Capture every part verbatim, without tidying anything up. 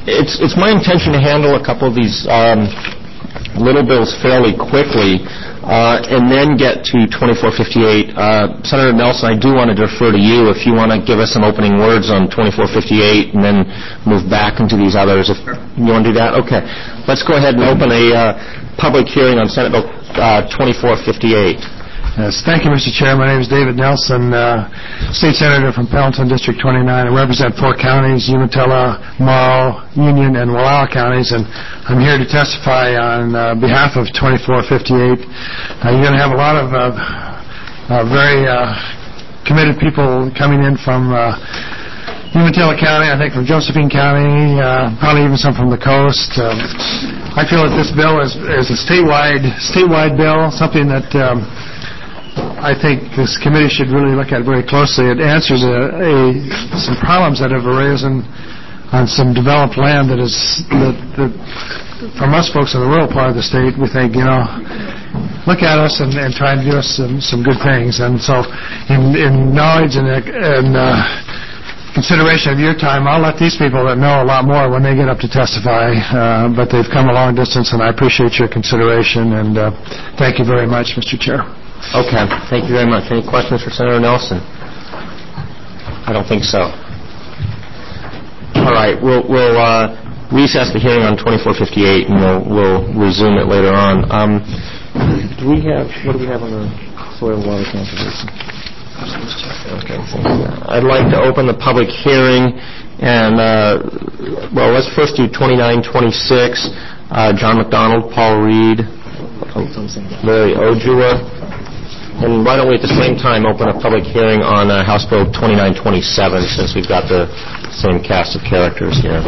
it's it's my intention to handle a couple of these um, little bills fairly quickly, uh, and then get to twenty-four fifty-eight. Uh, Senator Nelson, I do want to defer to you if you want to give us some opening words on twenty-four fifty-eight and then move back into these others. If you want to do that, okay. Let's go ahead and open a uh, public hearing on Senate Bill uh, twenty-four fifty-eight. Yes, thank you, Mister Chair. My name is David Nelson, uh, State Senator from Pendleton, District twenty-nine. I represent four counties, Umatilla, Morrow, Union, and Wallowa counties, and I'm here to testify on uh, behalf of twenty-four fifty-eight. Uh, you're going to have a lot of uh, uh, very uh, committed people coming in from uh, Umatilla County, I think from Josephine County, uh, probably even some from the coast. Um, I feel that this bill is, is a statewide, statewide bill, something that um, I think this committee should really look at very closely. It answers a, a, some problems that have arisen on some developed land that is, that, that from us folks in the rural part of the state, we think, you know, look at us and, and try and do us some, some good things. And so in, in knowledge and, and uh, consideration of your time, I'll let these people that know a lot more when they get up to testify, uh, but they've come a long distance, and I appreciate your consideration, and uh, thank you very much, Mister Chair. Okay, thank you very much. Any questions for Senator Nelson? I don't think so. All right, we'll, we'll uh, recess the hearing on twenty-four fifty-eight, and we'll, we'll resume it later on. Um, do we have, what do we have on the soil and water conservation? Okay, I'd like to open the public hearing, and, uh, well, let's first do twenty-nine twenty-six, uh, John McDonald, Paul Reed, Larry Ojua. And why don't we at the same time open a public hearing on uh, House Bill twenty-nine twenty-seven, since we've got the same cast of characters here.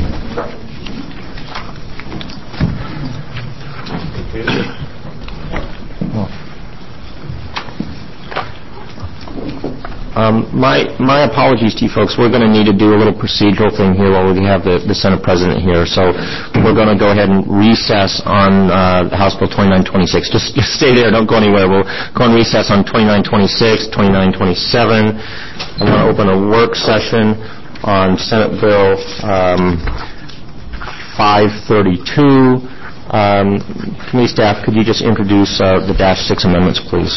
Um, my my apologies to you folks. We're going to need to do a little procedural thing here while we have the, the Senate President here. So we're going to go ahead and recess on uh, House Bill twenty-nine twenty-six. Just, just stay there. Don't go anywhere. We'll go and recess on twenty-nine twenty-six, twenty-nine twenty-seven. I'm going to open a work session on Senate Bill um, five thirty-two. Um, committee staff, could you just introduce uh, the dash six amendments, please?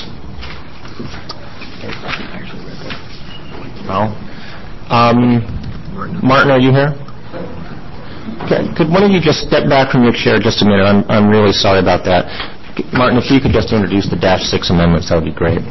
No. Um, Martin, are you here? Okay. Could one of you just step back from your chair just a minute? I'm, I'm really sorry about that. Martin, if you could just introduce the dash six amendments, that would be great.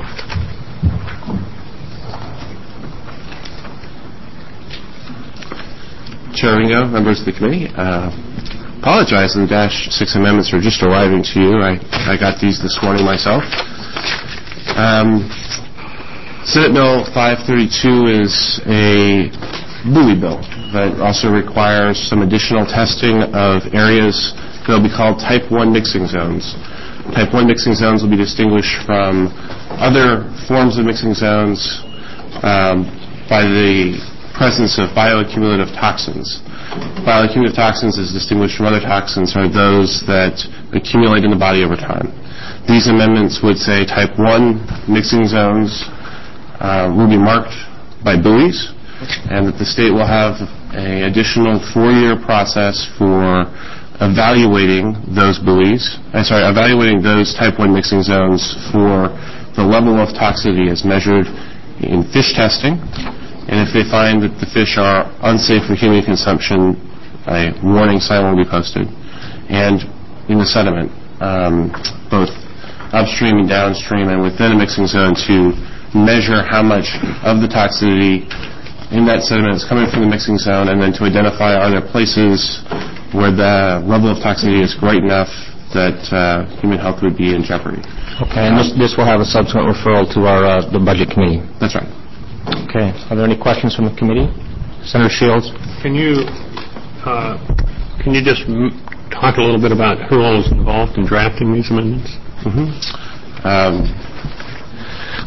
Chair Ringo, members of the committee, uh, apologize. The dash six amendments are just arriving to you. I, I got these this morning myself. Um, Senate Bill five thirty-two is a buoy bill that also requires some additional testing of areas that will be called Type one mixing zones. Type one mixing zones will be distinguished from other forms of mixing zones um, by the presence of bioaccumulative toxins. Bioaccumulative toxins, as distinguished from other toxins, are those that accumulate in the body over time. These amendments would say Type one mixing zones Uh, will be marked by buoys, and that the state will have an additional four-year process for evaluating those buoys, I'm sorry, evaluating those type one mixing zones for the level of toxicity as measured in fish testing, and if they find that the fish are unsafe for human consumption, a warning sign will be posted, and in the sediment, um, both upstream and downstream and within a mixing zone to measure how much of the toxicity in that sediment is coming from the mixing zone, and then to identify are there places where the level of toxicity is great enough that uh, human health would be in jeopardy. Okay, and this, this will have a subsequent referral to our uh, the Budget Committee. That's right. Okay. Are there any questions from the committee? Senator Shields? Can you uh, can you just m- talk a little bit about who all is involved in drafting these amendments? Mm-hmm. Um,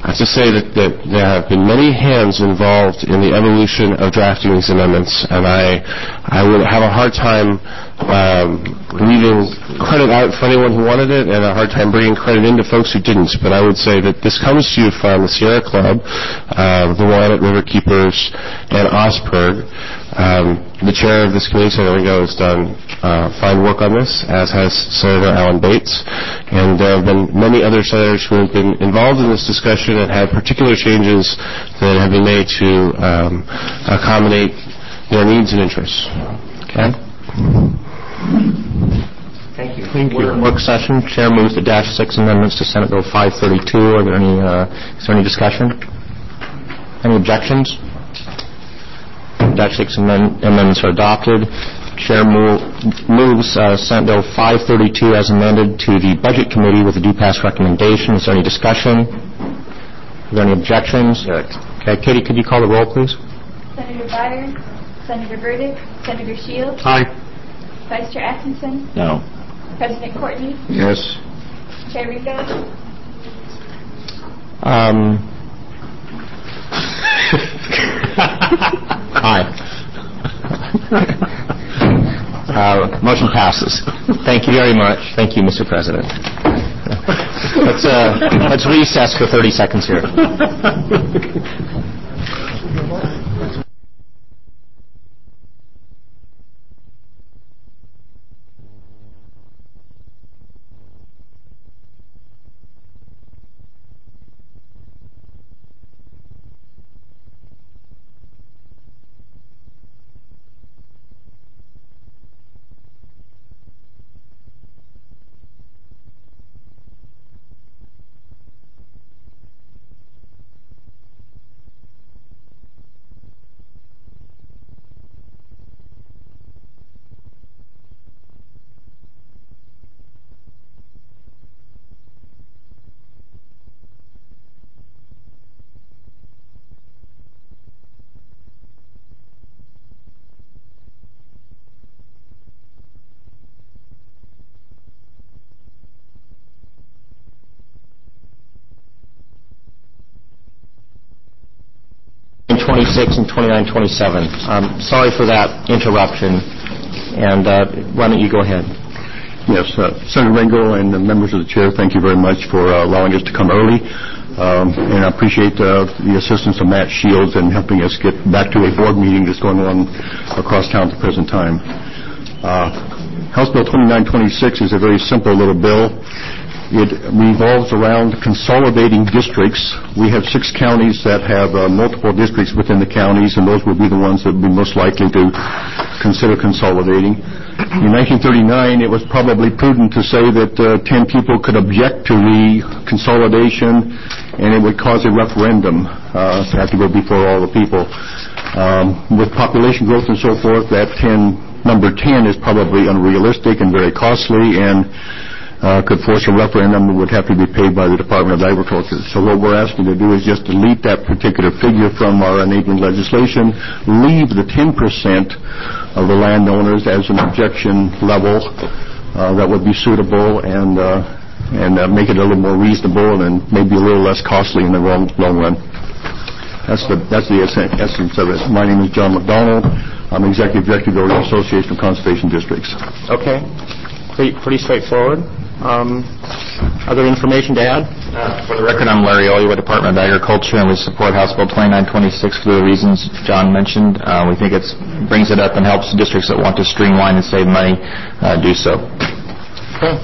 I have to say that, that there have been many hands involved in the evolution of drafting these amendments, and I, I would have a hard time um, leaving credit out for anyone who wanted it, and a hard time bringing credit into folks who didn't. But I would say that this comes to you from the Sierra Club, uh, the Willamette River Keepers, and OSPERG. Um, the chair of this committee, Senator Ringo, has done uh, fine work on this, as has Senator Alan Bates. And there have been many other senators who have been involved in this discussion and had particular changes that have been made to um, accommodate their needs and interests. Okay? Thank you. Thank you. Work session. Chair moves the dash six amendments to Senate Bill five thirty-two. Are there any, uh, is there any discussion? Any objections? Dash six amend- amendments are adopted. Chair move, moves uh, Senate Bill five thirty-two as amended to the Budget Committee with a due pass recommendation. Is there any discussion? Are there any objections? Okay, Katie, could you call the roll, please? Senator Byer, Senator Burdick, Senator Shields, Aye. Vice Chair Atkinson, No. President Courtney, Yes. Chair Ringo. Um, aye. Uh, motion passes. Thank you very much. Thank you, Mister President. Let's, uh, let's recess for thirty seconds here. twenty-six and twenty-nine twenty-seven. Um, sorry for that interruption, and uh, why don't you go ahead? Yes, uh, Senator Ringo and the members of the chair, thank you very much for uh, allowing us to come early, um, and I appreciate uh, the assistance of Matt Shields in helping us get back to a board meeting that's going on across town at the present time. Uh, House Bill twenty-nine twenty-six is a very simple little bill. It revolves around consolidating districts. We have six counties that have uh, multiple districts within the counties, and those will be the ones that will be most likely to consider consolidating. In nineteen thirty-nine, it was probably prudent to say that uh, ten people could object to the consolidation, and it would cause a referendum uh, to have to go before all the people. Um, with population growth and so forth, that ten, number ten is probably unrealistic and very costly, and Uh, could force a referendum that would have to be paid by the Department of Agriculture. So what we're asking to do is just delete that particular figure from our enabling legislation, leave the ten percent of the landowners as an objection level uh, that would be suitable, and uh, and uh, make it a little more reasonable and maybe a little less costly in the long, long run. That's the that's the essence of it. My name is John McDonald. I'm Executive Director of the Association of Conservation Districts. Okay. Pretty, pretty straightforward. Um, other information to add? Uh, for the record, I'm Larry Oliwa, Department of Agriculture, and we support House Bill twenty-nine twenty-six for the reasons John mentioned. Uh, we think it brings it up and helps districts that want to streamline and save money uh, do so. Okay.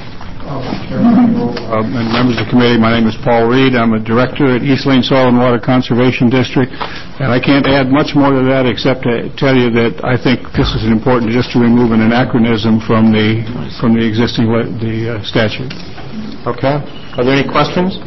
Uh, and members of the committee, my name is Paul Reed. I'm a director at East Lane Soil and Water Conservation District, and I can't add much more to that except to tell you that I think this is important just to remove an anachronism from the from the existing le- the uh, statute. Okay. Are there any questions?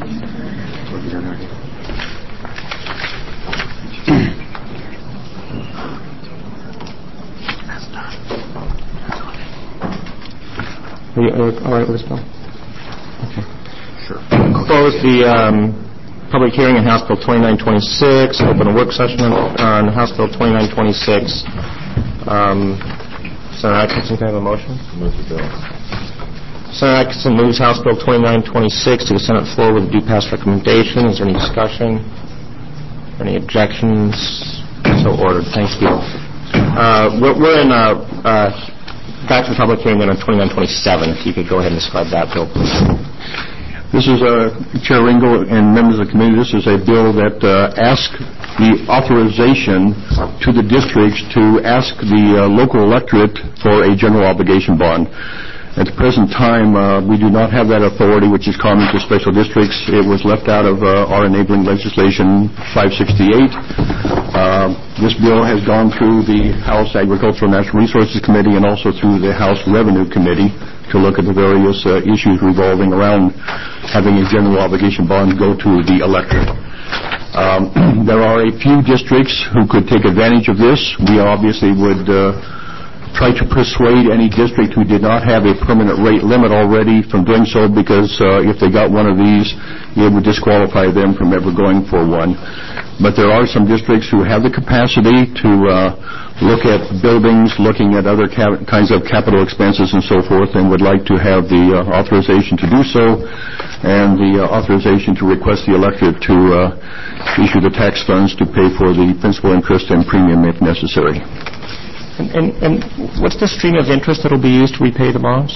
Are you, are you all right with this, Bill? Okay. Sure. Close the um, public hearing on House Bill twenty-nine twenty-six. Open a work session on, on House Bill twenty-nine twenty-six. Um, Senator Atkinson, can I have a motion? Move the bill. Senator Atkinson moves House Bill twenty-nine twenty-six to the Senate floor with a due pass recommendation. Is there any discussion? Any objections? So ordered. Thank you. Uh, we're, we're in uh, uh, back to the public hearing then on twenty-nine twenty-seven. If you could go ahead and describe that bill, please. This is, uh, Chair Ringo and members of the committee, this is a bill that uh, asks the authorization to the districts to ask the uh, local electorate for a general obligation bond. At the present time, uh, we do not have that authority, which is common to special districts. It was left out of uh, our enabling legislation five sixty-eight. Uh, this bill has gone through the House Agricultural and Natural Resources Committee and also through the House Revenue Committee to look at the various uh, issues revolving around having a general obligation bond go to the electorate. Um, there are a few districts who could take advantage of this. We obviously would uh, try to persuade any district who did not have a permanent rate limit already from doing so, because uh, if they got one of these, it would disqualify them from ever going for one. But there are some districts who have the capacity to uh, look at buildings, looking at other ca- kinds of capital expenses and so forth, and would like to have the uh, authorization to do so, and the uh, authorization to request the electorate to uh, issue the tax funds to pay for the principal, interest, and premium if necessary. And, and, and what's the stream of interest that will be used to repay the bonds?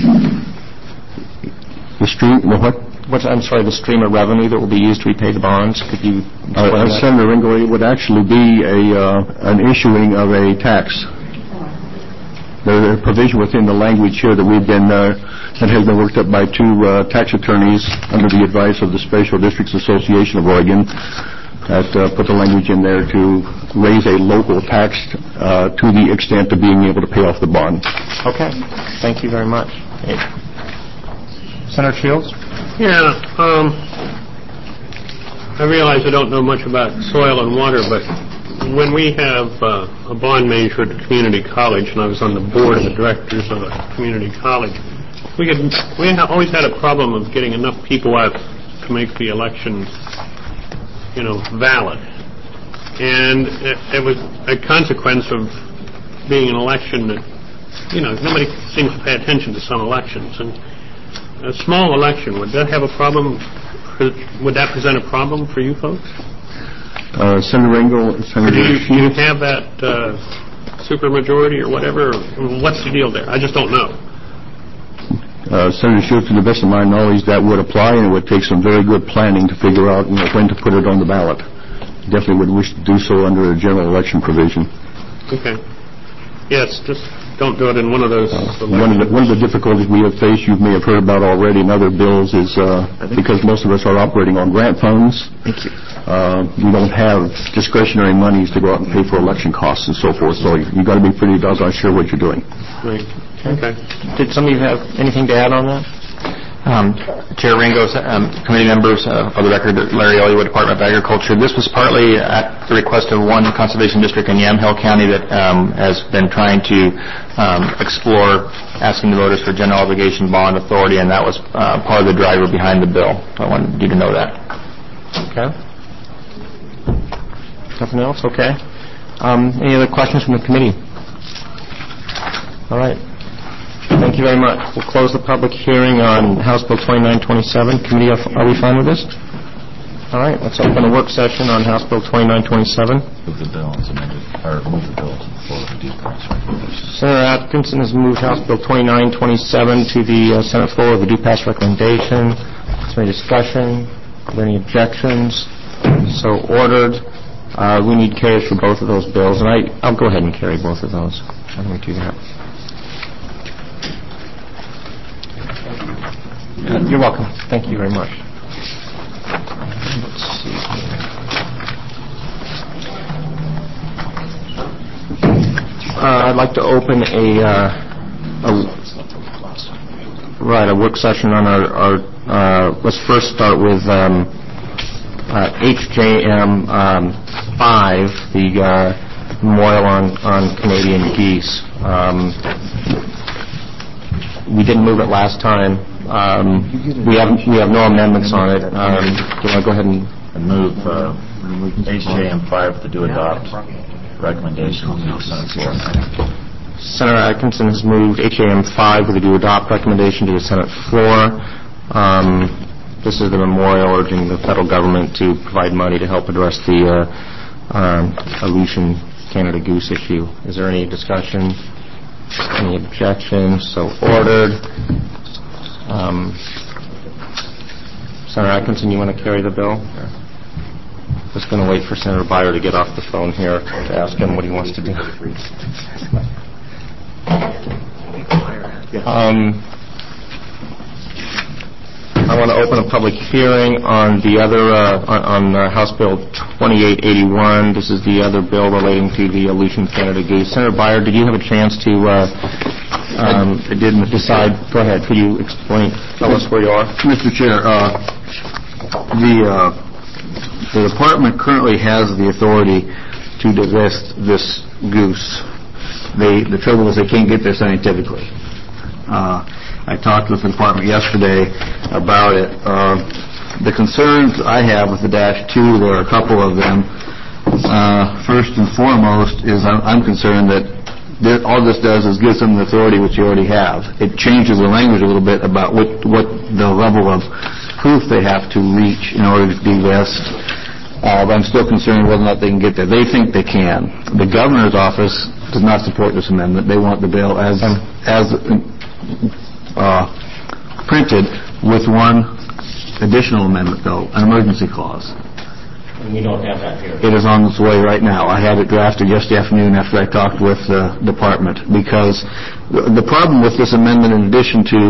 The stream, the what? What's, I'm sorry, the stream of revenue that will be used to repay the bonds? Could you Uh, explain that? Senator Ringo, it would actually be a uh, an issuing of a tax. There's a provision within the language here that we've been uh, that has been worked up by two uh, tax attorneys under the advice of the Special Districts Association of Oregon that uh, put the language in there to raise a local tax uh, to the extent of being able to pay off the bond. Okay. Thank you very much. Hey. Senator Shields? Yeah, um, I realize I don't know much about soil and water, but when we have uh, a bond measure at a community college, and I was on the board of the directors of a community college, we could, we ha- always had a problem of getting enough people out to make the election, you know, valid. And it, it was a consequence of being an election that, you know, nobody seems to pay attention to some elections. And a small election, would that have a problem? Would that present a problem for you folks? Uh, Senator Ringo, Senator Do you, do you Shields? have that uh, supermajority or whatever? What's the deal there? I just don't know. Uh, Senator Shields, to the best of my knowledge, that would apply, and it would take some very good planning to figure out, you know, when to put it on the ballot. Definitely would wish to do so under a general election provision. Okay. Yes, just don't do it in one of those Uh, one, of the, one of the difficulties we have faced, you may have heard about already in other bills, is uh, because most of us are operating on grant funds, Thank you. uh, we don't have discretionary monies to go out and pay for election costs and so forth, so you, you got to be pretty doggone sure what you're doing. Right. Okay. Did some of you have anything to add on that? Um, Chair Ringo, um, committee members, uh, for the record, Larry Elliott, Department of Agriculture. This was partly at the request of one conservation district in Yamhill County that um, has been trying to um, explore asking the voters for general obligation bond authority, and that was uh, part of the driver behind the bill. I wanted you to know that. Okay. Nothing else? Okay. Um, any other questions from the committee? All right. Thank you very much. We'll close the public hearing on House Bill twenty-nine twenty-seven. Committee, are we fine with this? All right. Let's open a work session on House Bill twenty-nine twenty-seven. Move the bill as amended, or move the bill to the floor with a due pass recommendation. Senator Atkinson has moved House Bill twenty-nine twenty-seven to the uh, Senate floor with a due pass recommendation. Is there any discussion? Are there any objections? So ordered. Uh, we need carriers for both of those bills, and I, I'll go ahead and carry both of those. I'm going to do that. Uh, you're welcome. Thank you very much. Let's see here. Uh, I'd like to open a, uh, a right a work session on our. our uh, let's first start with um, uh, H J M um, five, the uh, memorial on on Canadian geese. Um, we didn't move it last time. Um, we have we have no amendments on it. Um, do you want to go ahead and And move uh, H J M five to do adopt recommendation on the Senate floor. Senator Atkinson has moved H A M five with a do adopt recommendation to the Senate floor. Um, this is the memorial urging the federal government to provide money to help address the uh, um, Aleutian Canada goose issue. Is there any discussion? Any objections? So ordered. Um, Senator Atkinson, you want to carry the bill? Just going to wait for Senator Byer to get off the phone here to ask him what he wants to do. Um, I want to open a public hearing on the other uh, on, on uh, House Bill twenty-eight eighty-one. This is the other bill relating to the Aleutian Canada goose. Senator Byer, did you have a chance to uh, um, I didn't decide? Go ahead. Could you explain? Tell us where you are, Mister Chair. Uh, the uh, the department currently has the authority to delist this goose. They, the trouble is they can't get there scientifically. Uh, I talked with the department yesterday about it. Uh, the concerns I have with the Dash two, there are a couple of them. Uh, first and foremost is I'm, I'm concerned that th- all this does is gives them the authority which you already have. It changes the language a little bit about what, what the level of proof they have to reach in order to delist. Uh, but I'm still concerned whether or not they can get there. They think they can. The governor's office does not support this amendment. They want the bill as as uh, printed with one additional amendment, though, an emergency clause. And we don't have that here. It is on its way right now. I had it drafted yesterday afternoon after I talked with the department, because the, the problem with this amendment, in addition to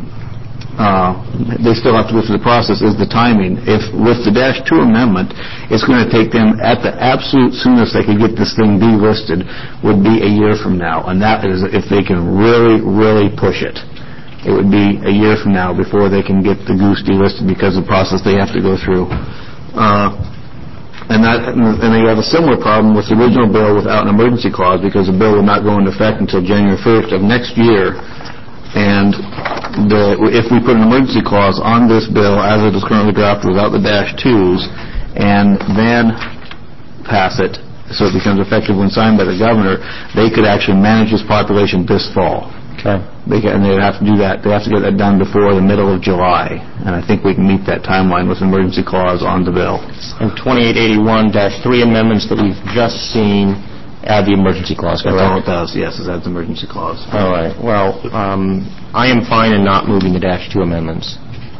Uh, they still have to go through the process, is the timing. If with the Dash two amendment, it's going to take them at the absolute soonest they could get this thing delisted would be a year from now, and that is if they can really, really push it. It would be a year from now before they can get the goose delisted because of the process they have to go through. Uh, and that, and they have a similar problem with the original bill without an emergency clause, because the bill will not go into effect until January first of next year. And the, if we put an emergency clause on this bill as it is currently drafted without the Dash twos, and then pass it so it becomes effective when signed by the governor, they could actually manage this population this fall. Okay. They can, and they'd have to do that. They have to get that done before the middle of July, and I think we can meet that timeline with an emergency clause on the bill. And twenty-eight eighty-one dash three amendments that we've just seen add the emergency clause, correct? That's all it does, yes, is add the emergency clause. All right. Well, um, I am fine in not moving the Dash two amendments.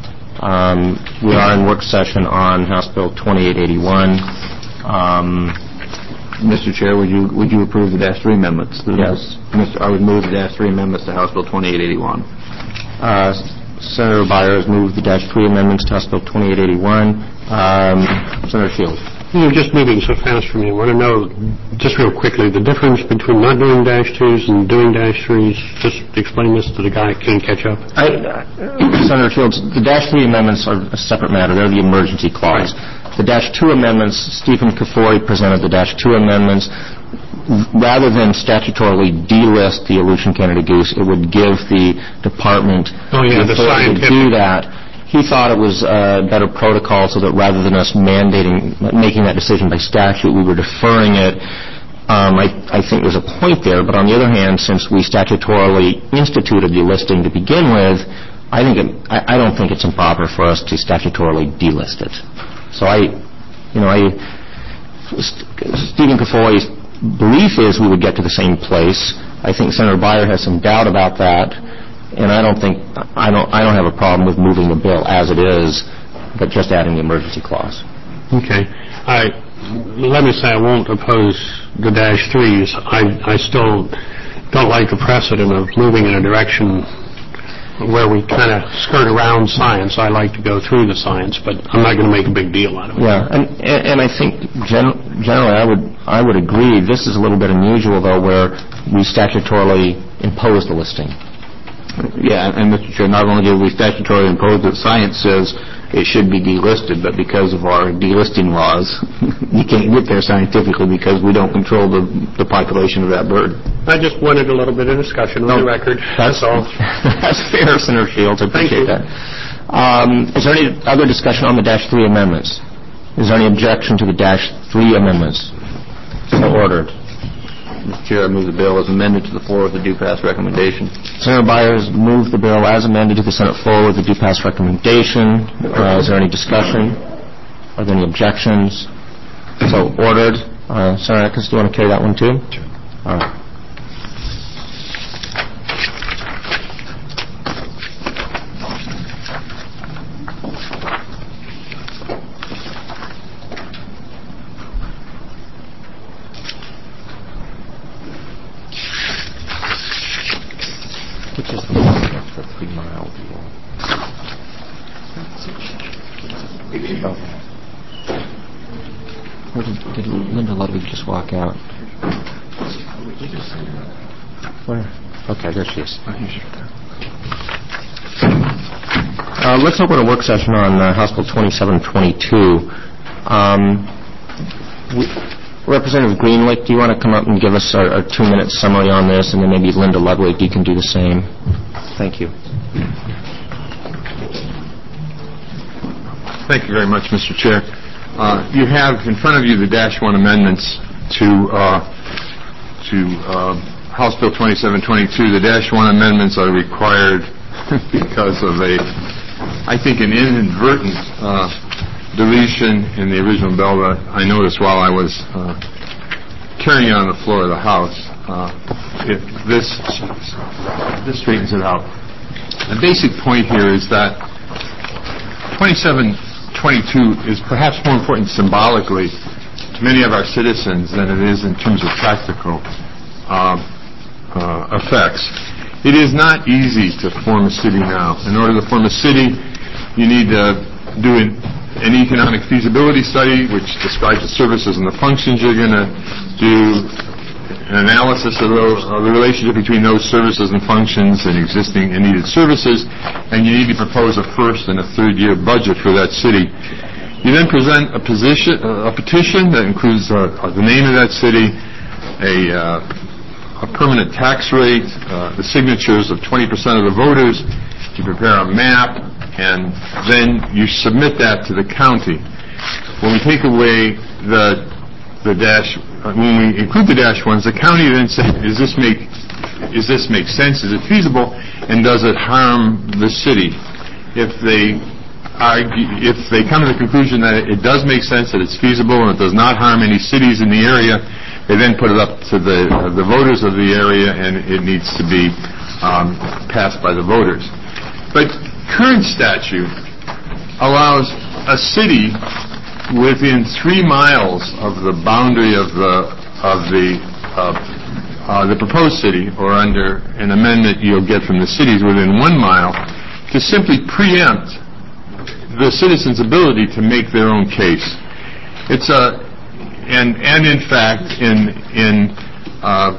Um, we are in work session on House Bill twenty-eight eighty-one. Um, Mister Chair, would you would you approve the Dash three amendments? Yes. Mister I would move the Dash three amendments to House Bill twenty-eight eighty-one. Uh, Senator Byer has moved the Dash three amendments to House Bill twenty-eight eighty-one. Um, Senator Shields. You're just moving so fast for me. I want to know, just real quickly, the difference between not doing Dash twos and doing Dash threes. Just explain this to the guy who can't catch up. I, uh, Senator Shields, the Dash three amendments are a separate matter. They're the emergency clause. Right. The Dash two amendments, Stephen Kafori presented the Dash two amendments. Rather than statutorily delist the Aleutian Canada goose, it would give the department oh, yeah, the authority to do that. He thought it was a better protocol so that rather than us mandating, making that decision by statute, we were deferring it. Um, I, I think there's a point there, but on the other hand, since we statutorily instituted the listing to begin with, I think it, I, I don't think it's improper for us to statutorily delist it. So I, you know, I, Stephen Kafori's belief is we would get to the same place. I think Senator Byer has some doubt about that. And I don't think I don't I don't have a problem with moving the bill as it is, but just adding the emergency clause. Okay. I let me say I won't oppose the Dash threes. I I still don't like the precedent of moving in a direction where we kind of skirt around science. I like to go through the science, but I'm not going to make a big deal out of it. Yeah, and and I think gen- generally I would I would agree. This is a little bit unusual though, where we statutorily impose the listing. Yeah, and Mister Chair, not only did we statutorily impose that science says it should be delisted, but because of our delisting laws, you can't get there scientifically because we don't control the, the population of that bird. I just wanted a little bit of discussion on no, the record. That's, that's all. That's fair, Senator Shields. I appreciate that. Um, is there any other discussion on the Dash three amendments? Is there any objection to the Dash three amendments? So ordered. Mister Chair, I move the bill as amended to the floor with the due pass recommendation. Senator Byers moved the bill as amended to the Senate floor with the due pass recommendation. Uh, is there any discussion? Are there any objections? So ordered. Uh, Senator Atkins, do you want to carry that one too? Sure. All right. Which is the one that's for three mile deal? Okay. Or did, did Linda Ludwig just walk out? Where? Okay, there she is. Uh, let's open a work session on uh, House Bill twenty-seven twenty-two. Um, we, Representative Greenlick, do you want to come up and give us our, our two-minute summary on this, and then maybe Linda Ludwig, you can do the same. Thank you. Thank you very much, Mister Chair. Uh, you have in front of you the Dash one amendments to uh, to uh, House Bill twenty-seven twenty-two. The Dash one amendments are required because of a, I think, an inadvertent uh, deletion in the original bill that I noticed while I was uh, carrying it on the floor of the House. Uh, if this this straightens it out. The basic point here is that twenty-seven twenty-two is perhaps more important symbolically to many of our citizens than it is in terms of practical uh, uh, effects. It is not easy to form a city now. In order to form a city, you need to do an an economic feasibility study which describes the services and the functions you're going to do, an analysis of, those, of the relationship between those services and functions and existing and needed services, and you need to propose a first and a third year budget for that city. You then present a, position, a petition that includes uh, the name of that city, a, uh, a permanent tax rate, uh, the signatures of twenty percent of the voters. You prepare a map, and then you submit that to the county. When we take away the the dash, when we include the dash ones, the county then says, "Does this make is this make sense? Is it feasible? And does it harm the city?" If they argue, if they come to the conclusion that it does make sense, that it's feasible, and it does not harm any cities in the area, they then put it up to the uh, the voters of the area, and it needs to be um, passed by the voters. But current statute allows a city within three miles of the boundary of the of the uh, uh, the proposed city, or under an amendment you'll get from the cities within one mile, to simply preempt the citizens' ability to make their own case. It's a and and in fact in in uh,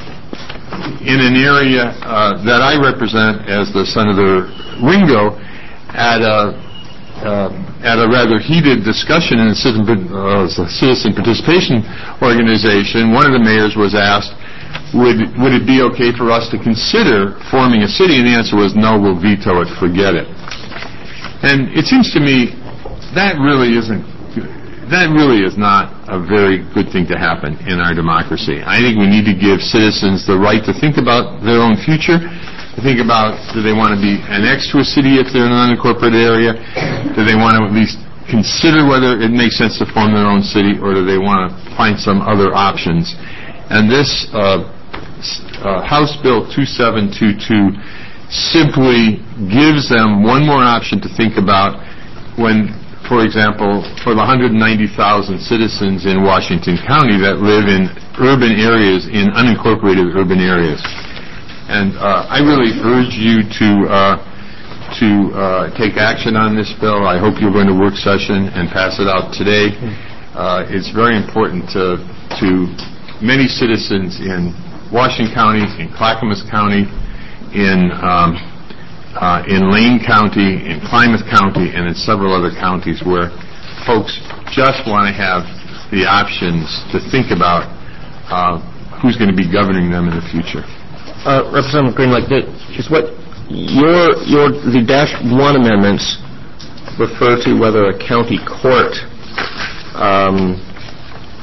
in an area uh, that I represent as the Senator Ringo, at a uh, at a rather heated discussion in a citizen, uh, a citizen participation organization, one of the mayors was asked, would would it be okay for us to consider forming a city? And the answer was, no, we'll veto it, forget it. And it seems to me that really isn't that really is not a very good thing to happen in our democracy. I think we need to give citizens the right to think about their own future, to think about, do they want to be annexed to a city if they're in an unincorporated area? Do they want to at least consider whether it makes sense to form their own city, or do they want to find some other options? And this uh, uh, House Bill twenty-seven twenty-two simply gives them one more option to think about when, for example, for the one hundred ninety thousand citizens in Washington County that live in urban areas, in unincorporated urban areas. And uh, I really urge you to uh, to uh, take action on this bill. I hope you'll go into work session and pass it out today. Uh, it's very important to, to many citizens in Washington County, in Clackamas County, in um, uh, in Lane County, in Klamath County, and in several other counties where folks just want to have the options to think about uh, who's going to be governing them in the future. Uh, Representative Greenlight, is what your your the dash one amendments refer to whether a county court um,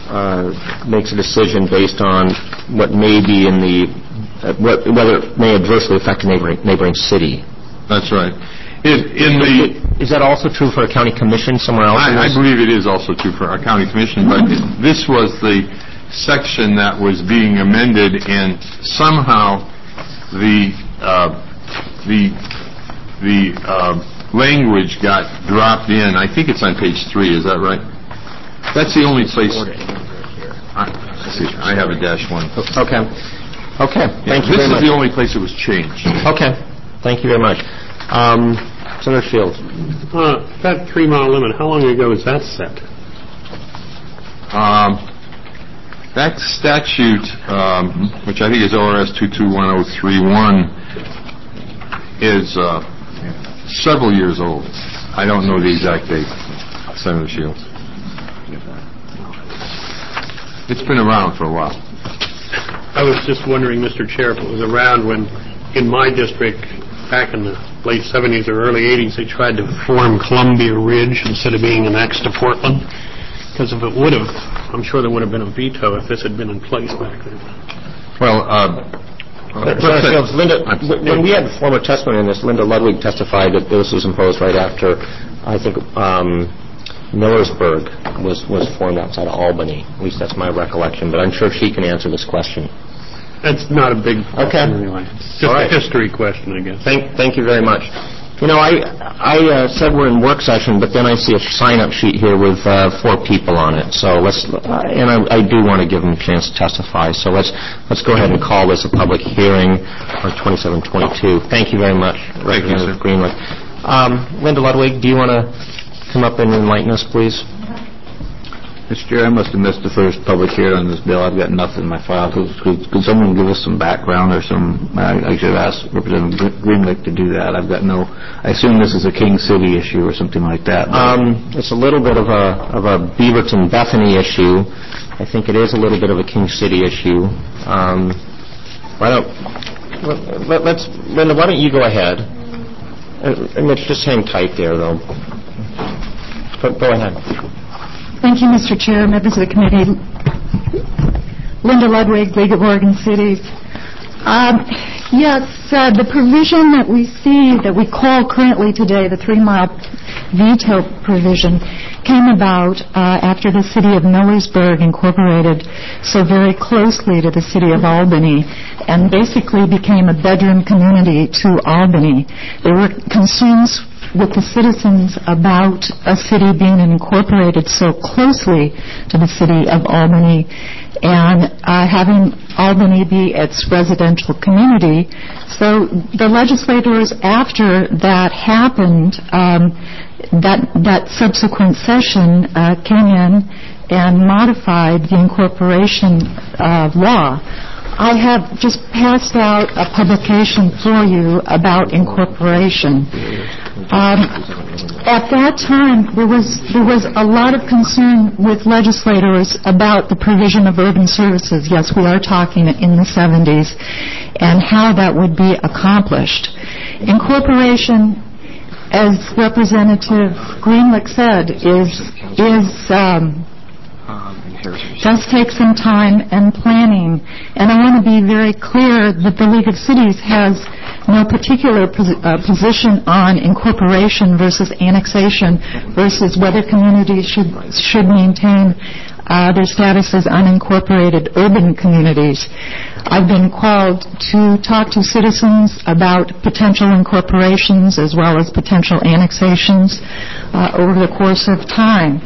uh, makes a decision based on what may be in the, uh, what, whether it may adversely affect a neighboring, neighboring city. That's right. In, in the, is that also true for a county commission somewhere else? I, I believe it is also true for our county commission, but this was the section that was being amended, and somehow the uh, the the uh, language got dropped in. I think it's on page three. Is that right? That's the only place. I, see, I have a dash one. Okay. Okay. Thank yeah, you very much. This is the only place it was changed. Okay. Thank you very much. Um, Senator Shields. Uh, that three-mile limit, how long ago was that set? Um, that statute, um, which I think is O R S two two one oh three one, is uh, several years old. I don't know the exact date, Senator Shields. It's been around for a while. I was just wondering, Mister Chair, if it was around when, in my district, back in the late seventies or early eighties, they tried to form Columbia Ridge instead of being annexed to Portland. Because if it would have, I'm sure there would have been a veto if this had been in place back then. Well, uh, Senator Shields, Linda, when we had former testimony on this, Linda Ludwig testified that this was imposed right after, I think, um, Millersburg was, was formed outside of Albany. At least that's my recollection, but I'm sure she can answer this question. That's not a big question okay. anyway. It's just right. a history question, I guess. Thank, thank you very much. You know, I I uh, said we're in work session, but then I see a sign-up sheet here with uh, four people on it. So let's, uh, and I, I do want to give them a chance to testify. So let's let's go ahead and call this a public hearing for twenty-seven twenty-two. Thank you very much, Representative Greenwood. Um, Linda Ludwig, do you want to come up and enlighten us, please? Mister Chair, I must have missed the first public hearing on this bill. I've got nothing in my file. Could, could, could someone give us some background or some... I, I should have asked Representative Greenlick to do that. I've got no... I assume this is a King City issue or something like that. Um, it's a little bit of a of a Beaverton-Bethany issue. I think it is a little bit of a King City issue. Um, why don't... Let, let's... Linda, why don't you go ahead? Uh, Mitch, just hang tight there, though. Go, go ahead. Thank you, Mister Chair, members of the committee. Linda Ludwig, League of Oregon Cities. Um, yes, uh, the provision that we see, that we call currently today the three-mile veto provision, came about uh, after the city of Millersburg incorporated so very closely to the city of Albany and basically became a bedroom community to Albany. There were concerns with the citizens about a city being incorporated so closely to the city of Albany and uh, having Albany be its residential community. So the legislators, after that happened, um, that, that subsequent session uh, came in and modified the incorporation uh, law. I have just passed out a publication for you about incorporation. Um, at that time, there was there was a lot of concern with legislators about the provision of urban services. Yes, we are talking in the seventies, and how that would be accomplished. Incorporation, as Representative Greenlick said, is is um, does take some time and planning. And I want to be very clear that the League of Cities has no particular pos- uh, position on incorporation versus annexation versus whether communities should should maintain uh, their status as unincorporated urban communities. I've been called to talk to citizens about potential incorporations as well as potential annexations uh, over the course of time.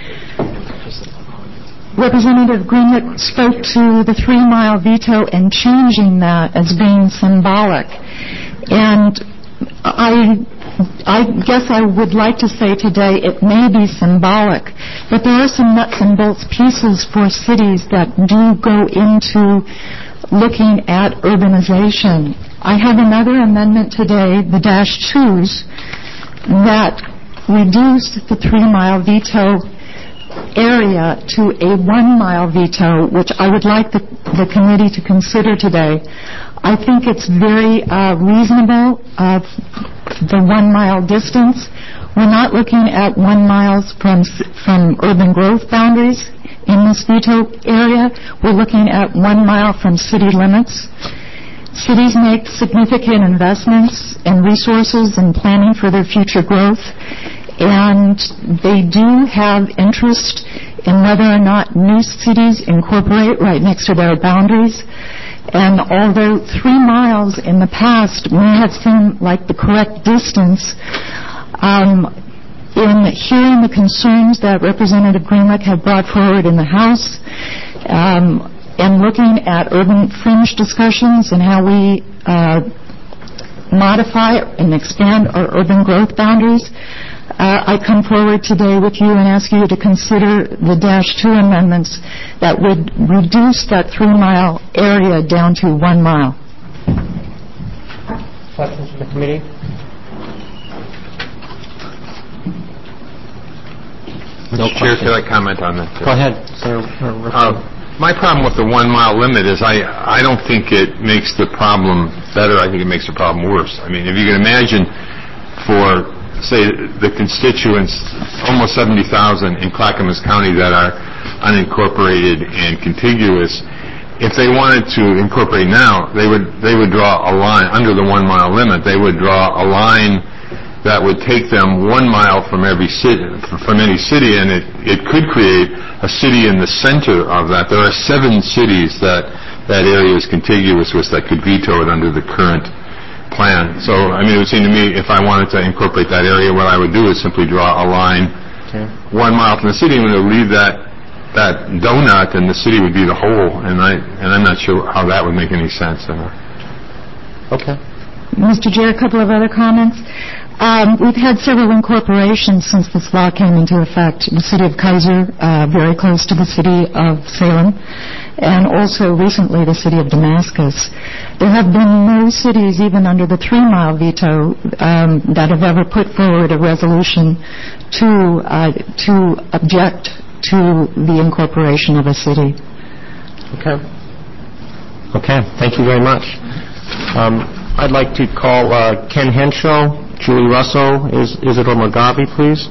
Representative Greenlick spoke to the three-mile veto and changing that as being symbolic. And I, I guess I would like to say today it may be symbolic, but there are some nuts and bolts pieces for cities that do go into looking at urbanization. I have another amendment today, the dash twos, that reduced the three-mile veto area to a one-mile veto, which I would like the, the committee to consider today. I think it's very uh, reasonable, uh, the one-mile distance. We're not looking at one miles from from urban growth boundaries in this veto area. We're looking at one mile from city limits. Cities make significant investments and resources in planning for their future growth, and they do have interest in whether or not new cities incorporate right next to their boundaries. And although three miles in the past may have seemed like the correct distance, um, in hearing the concerns that Representative Greenlick had brought forward in the House, um, and looking at urban fringe discussions and how we uh, modify and expand our urban growth boundaries, uh, I come forward today with you and ask you to consider the Dash two amendments that would reduce that three-mile area down to one mile. Questions from the committee? No Chair, could I comment on that? Go ahead, Senator. Uh, my problem with the one-mile limit is I, I don't think it makes the problem better. I think it makes the problem worse. I mean, if you can imagine for, say, the constituents, almost seventy thousand in Clackamas County that are unincorporated and contiguous, if they wanted to incorporate now, they would they would draw a line under the one-mile limit. They would draw a line that would take them one mile from every city, from any city, and it, it could create a city in the center of that. There are seven cities that that area is contiguous with that could veto it under the current plan. So, I mean, it would seem to me if I wanted to incorporate that area, what I would do is simply draw a line okay. one mile from the city, and it would leave that that donut, and the city would be the whole. And I and I'm not sure how that would make any sense. Okay. Mister Chair, a couple of other comments. Um, we've had several incorporations since this law came into effect. The city of Kaiser, uh, very close to the city of Salem, and also recently the city of Damascus. There have been no cities, even under the three-mile veto, um, that have ever put forward a resolution to uh, to object to the incorporation of a city. Okay. Okay. Thank you very much. Um, I'd like to call uh, Ken Henshaw, Julie Russell, is Isidore Mugabe, please.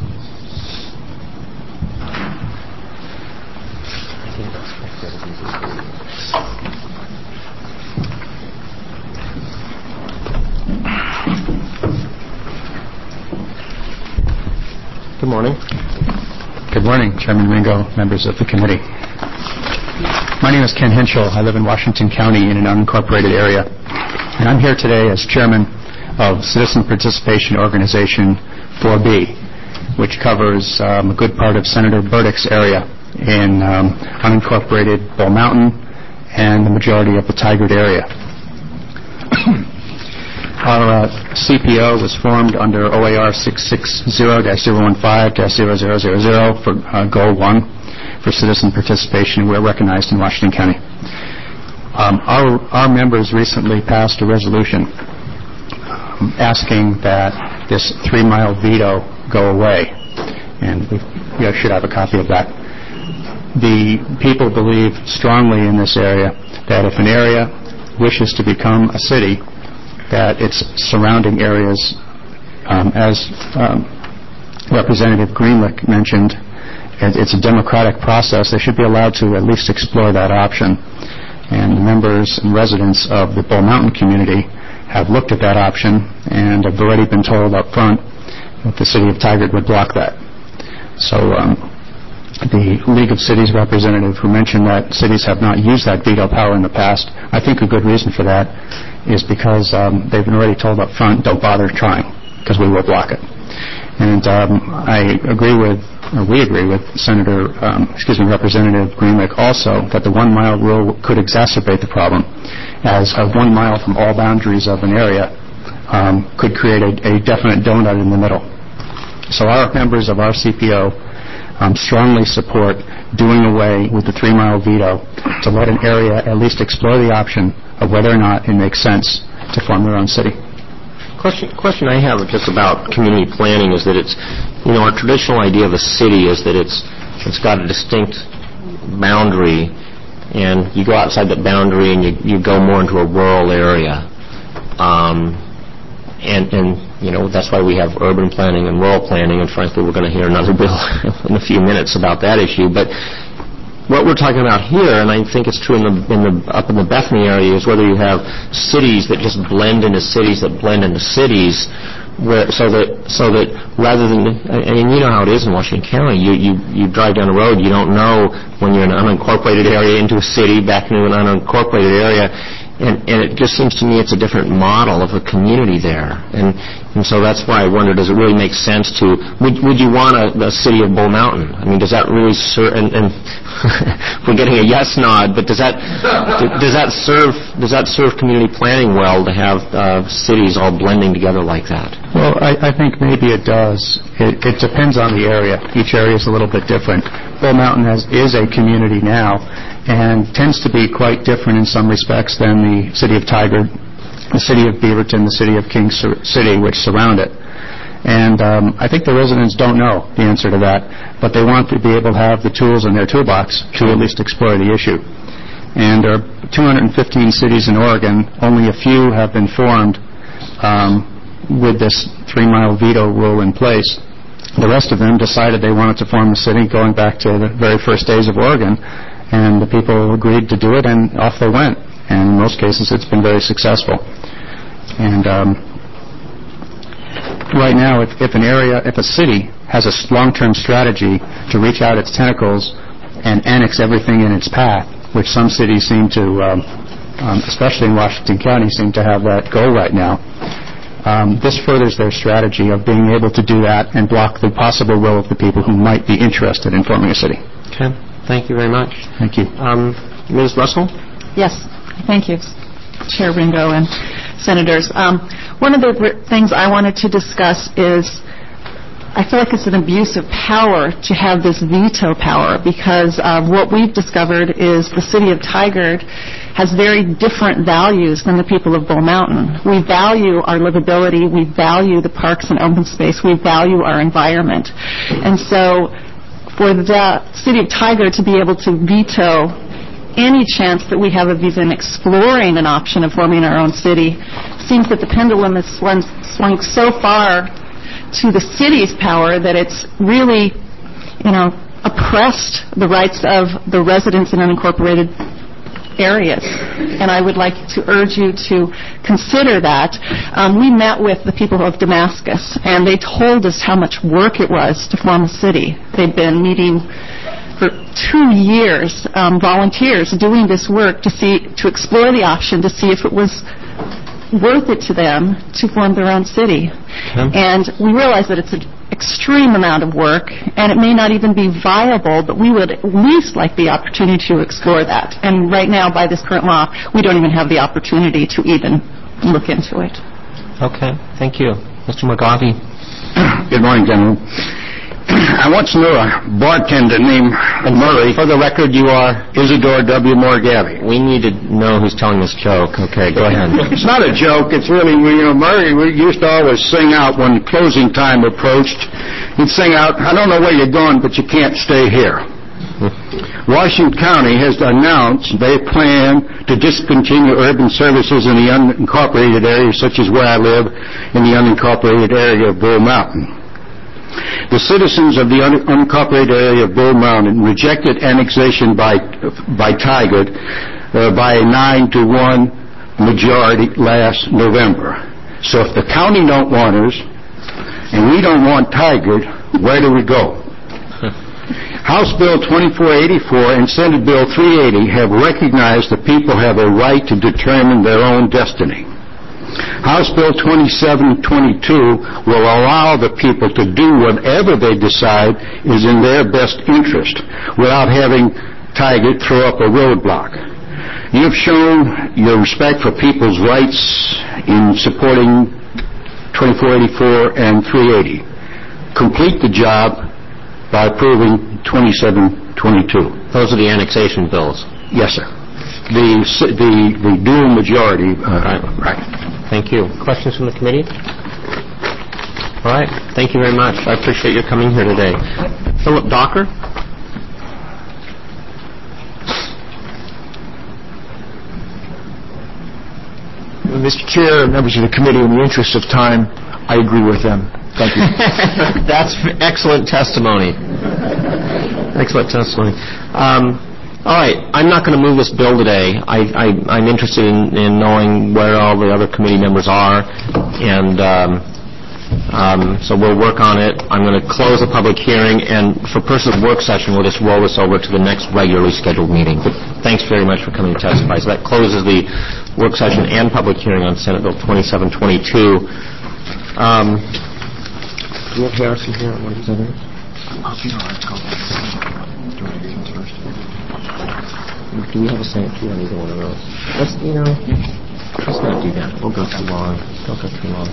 Good morning. Good morning, Chairman Ringo, members of the committee. My name is Ken Henshaw. I live in Washington County in an unincorporated area, and I'm here today as chairman of Citizen Participation Organization four B, which covers um, a good part of Senator Burdick's area in um, unincorporated Bull Mountain and the majority of the Tigard area. Our uh, C P O was formed under O A R six six zero dash zero one five dash zero zero zero zero for uh, Goal one for citizen participation. We're recognized in Washington County. Um, our, our members recently passed a resolution um, asking that this three-mile veto go away, and we, we should have a copy of that. The people believe strongly in this area that if an area wishes to become a city, that its surrounding areas, um, as um, Representative Greenlick mentioned, it's a democratic process. They should be allowed to at least explore that option. And the members and residents of the Bull Mountain community have looked at that option and have already been told up front that the city of Tigard would block that. So um, the League of Cities representative who mentioned that cities have not used that veto power in the past, I think a good reason for that is because um, they've been already told up front, don't bother trying, because we will block it. And um, I agree with, or we agree with Senator, um, excuse me, Representative Greenlick also that the one-mile rule could exacerbate the problem, as a one mile from all boundaries of an area um, could create a, a definite donut in the middle. So our members of our C P O um, strongly support doing away with the three-mile veto to let an area at least explore the option of whether or not it makes sense to form their own city. Question, question I have just about community planning is that it's, you know, our traditional idea of a city is that it's it's got a distinct boundary, and you go outside that boundary and you, you go more into a rural area. Um, and, and, you know, that's why we have urban planning and rural planning, and frankly, we're going to hear another bill in a few minutes about that issue. But what we're talking about here, and I think it's true in the, in the up in the Bethany area, is whether you have cities that just blend into cities that blend into cities, where so that so that rather than, I mean, you know how it is in Washington County. You you you drive down the road, you don't know when you're in an unincorporated area into a city, back into an unincorporated area. And, and it just seems to me it's a different model of a community there. And, and so that's why I wonder, does it really make sense to, would, would you want a, a city of Bull Mountain? I mean, does that really serve, and, and we're getting a yes nod, but does that, does that serve, does that serve community planning well to have uh, cities all blending together like that? Well, I, I think maybe it does. It, it depends on the area. Each area is a little bit different. Bull Mountain has, is a community now, and tends to be quite different in some respects than the city of Tigard, the city of Beaverton, the city of King City, which surround it. And um, I think the residents don't know the answer to that, but they want to be able to have the tools in their toolbox to at least explore the issue. And there are two hundred fifteen cities in Oregon. Only a few have been formed um, with this three-mile veto rule in place. The rest of them decided they wanted to form a city going back to the very first days of Oregon. And the people agreed to do it, and off they went. And in most cases, it's been very successful. And um, right now, if, if an area, if a city has a long-term strategy to reach out its tentacles and annex everything in its path, which some cities seem to, um, um, especially in Washington County, seem to have that goal right now, um, this furthers their strategy of being able to do that and block the possible will of the people who might be interested in forming a city. Okay. Thank you very much. Thank you. Um, Miz Russell? Yes. Thank you, Chair Ringo and Senators. Um, one of the r- things I wanted to discuss is I feel like it's an abuse of power to have this veto power, because uh, what we've discovered is the city of Tigard has very different values than the people of Bull Mountain. We value our livability. We value the parks and open space. We value our environment. And so for the city of Tigard to be able to veto any chance that we have of even exploring an option of forming our own city seems that the pendulum has swung, swung so far to the city's power that it's really, you know, oppressed the rights of the residents in unincorporated areas. And I would like to urge you to consider that. Um, we met with the people of Damascus, and they told us how much work it was to form a city. They'd been meeting for two years, um, volunteers doing this work to see, to explore the option, to see if it was worth it to them to form their own city. Okay. And we realize that it's an extreme amount of work, and it may not even be viable, but we would at least like the opportunity to explore that. And right now, by this current law, we don't even have the opportunity to even look into it. Okay. Thank you. Mister McGarvey. Good morning, gentlemen. I once knew a bartender named Murray. For the record, you are? Isidore W. Morgavi. We need to know who's telling this joke. Okay, go ahead. It's not a joke. It's really, you know, Murray we used to always sing out when closing time approached. He'd sing out, I don't know where you're going, but you can't stay here. Washington County has announced they plan to discontinue urban services in the unincorporated areas, such as where I live, in the unincorporated area of Bull Mountain. The citizens of the un- unincorporated area of Bull Mountain rejected annexation by by Tigard uh, by a nine to one majority last November. So if the county don't want us, and we don't want Tigard, where do we go? House Bill twenty-four eighty-four and Senate Bill three eighty have recognized that people have a right to determine their own destiny. House Bill twenty-seven twenty-two will allow the people to do whatever they decide is in their best interest without having Tigard throw up a roadblock. You've shown your respect for people's rights in supporting twenty-four eighty-four and three eighty. Complete the job by approving twenty-seven twenty-two. Those are the annexation bills? Yes, sir. The the, the dual majority. Uh, right. right. Thank you. Questions from the committee? All right. Thank you very much. I appreciate your coming here today. Philip Docker? Mister Chair, members of the committee, in the interest of time, I agree with them. Thank you. That's excellent testimony. Excellent testimony. Um, All right. I'm not going to move this bill today. I, I, I'm interested in, in knowing where all the other committee members are, and um, um, so we'll work on it. I'm going to close the public hearing, and for purposes of work session, we'll just roll this over to the next regularly scheduled meeting. But thanks very much for coming to testify. So that closes the work session and public hearing on Senate Bill twenty-seven twenty-two. Um, do we have Harrison here? What is that? Do we have a Senate queue on either one of those? Let's, you know, let's not do that. We'll go too long. Don't go too long.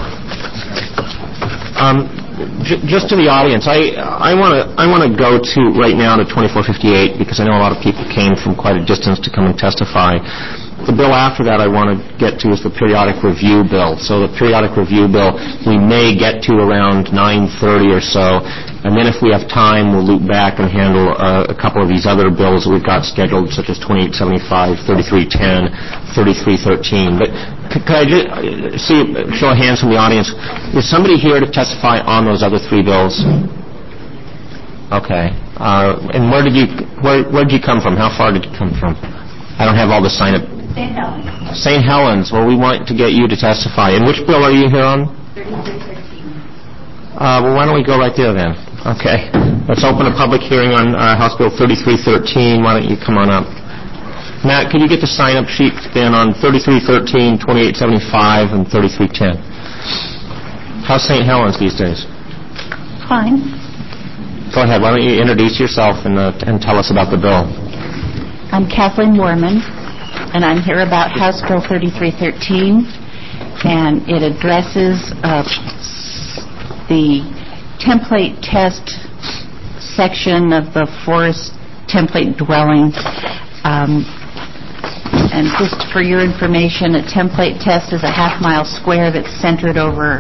Um, j- just to the audience, I I want to I want to go to right now to twenty-four fifty-eight because I know a lot of people came from quite a distance to come and testify. The bill after that I want to get to is the periodic review bill. So the periodic review bill we may get to around nine thirty or so, and then if we have time, we'll loop back and handle uh, a couple of these other bills that we've got scheduled, such as twenty-eight seventy-five, thirty-three ten, thirty-three thirteen. But c- could I just uh, see show of hands from the audience? Is somebody here to testify on those other three bills? Okay. Uh, and where did you where where did you come from? How far did you come from? I don't have all the sign up. Saint Helens. Saint Helens. Well, we want to get you to testify. And which bill are you here on? thirty-three thirteen. Uh, well, why don't we go right there then? Okay. Let's open a public hearing on uh, House Bill thirty-three thirteen. Why don't you come on up? Matt, could you get the sign-up sheet then on thirty-three thirteen, twenty-eight seventy-five, and thirty-three ten? How's Saint Helens these days? Fine. Go ahead. Why don't you introduce yourself and, uh, and tell us about the bill? I'm Kathleen Warman, and I'm here about House Bill thirty-three thirteen, and it addresses uh, the template test section of the forest template dwelling. Um, and just for your information, a template test is a half-mile square that's centered over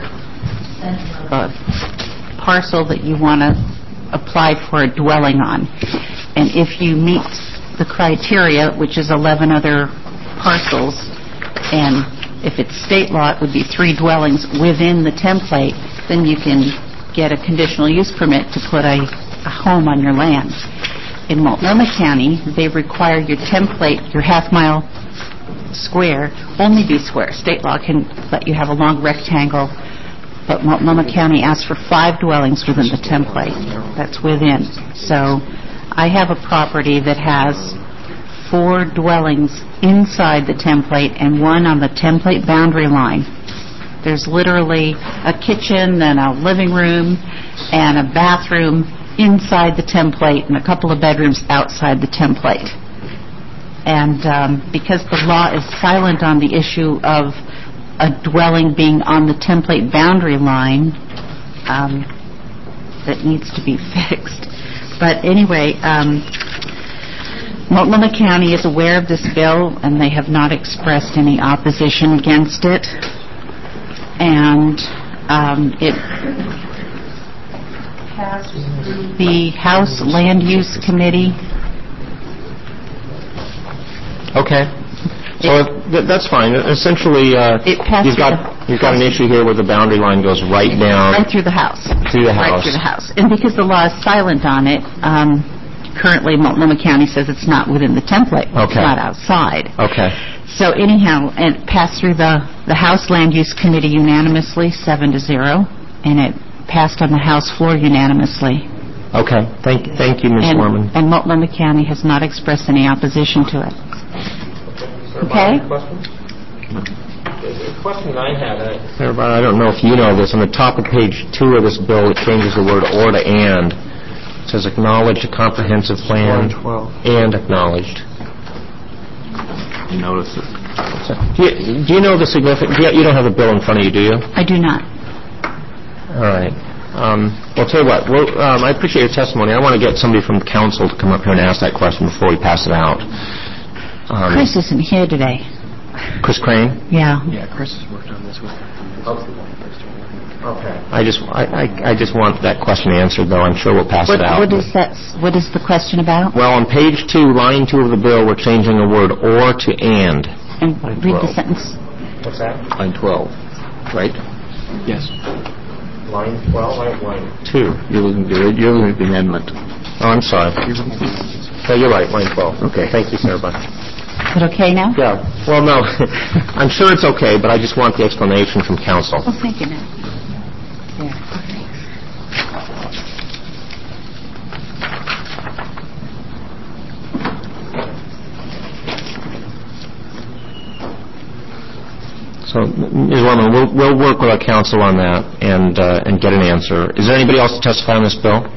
a parcel that you want to apply for a dwelling on. And if you meet the criteria, which is eleven other parcels, and if it's state law, it would be three dwellings within the template, then you can get a conditional use permit to put a, a home on your land. In Multnomah County, they require your template, your half-mile square, only be square. State law can let you have a long rectangle, but Multnomah County asks for five dwellings within the template. That's within. So I have a property that has four dwellings inside the template and one on the template boundary line. There's literally a kitchen and a living room and a bathroom inside the template and a couple of bedrooms outside the template. And um, because the law is silent on the issue of a dwelling being on the template boundary line, um, that needs to be fixed. But anyway, um, Multnomah County is aware of this bill, and they have not expressed any opposition against it. And um, it passed through the House Land Use Committee. Okay. So th- that's fine. Essentially, uh, It passed you've got through the you've got an issue here where the boundary line goes right down Right through the house. through the Right house. through the house. And because the law is silent on it, um, currently Multnomah County says it's not within the template. Okay. It's not outside. Okay. So anyhow, it passed through the, the House Land Use Committee unanimously, seven to zero, and it passed on the House floor unanimously. Okay. Thank thank you, Miz And, Warman. and Multnomah County has not expressed any opposition to it. Okay? The question I had, uh, everybody, I don't know if you know this, on the top of page two of this bill, it changes the word "or" to "and." It says acknowledge a comprehensive plan and acknowledged. You notice it. So, do, you, do you know the significance? You don't have a bill in front of you, do you? I do not. All right. Um, well, I'll tell you what. Well, um, I appreciate your testimony. I want to get somebody from council to come up here and ask that question before we pass it out. Um, Chris isn't here today. Chris Crane? Yeah. Yeah, Chris has worked on this with Okay. I just I, I, I just want that question answered, though. I'm sure we'll pass What, it out. what is that? What is the question about? Well, on page two, line two of the bill, we're changing the word "or" to "and." And read the sentence. What's that? Line twelve. Right? Yes. Line twelve, line two. You're looking, you're looking at the amendment. Oh, I'm sorry. No, you're right, line twelve. Okay. Thank you, Sarah. Bye. Is it okay now? Yeah. Well, no, I'm sure it's okay, but I just want the explanation from council. Oh, thank you, Matt. Yeah. So, Miz Werman, we'll, we'll work with our council on that and uh, and get an answer. Is there anybody else to testify on this bill?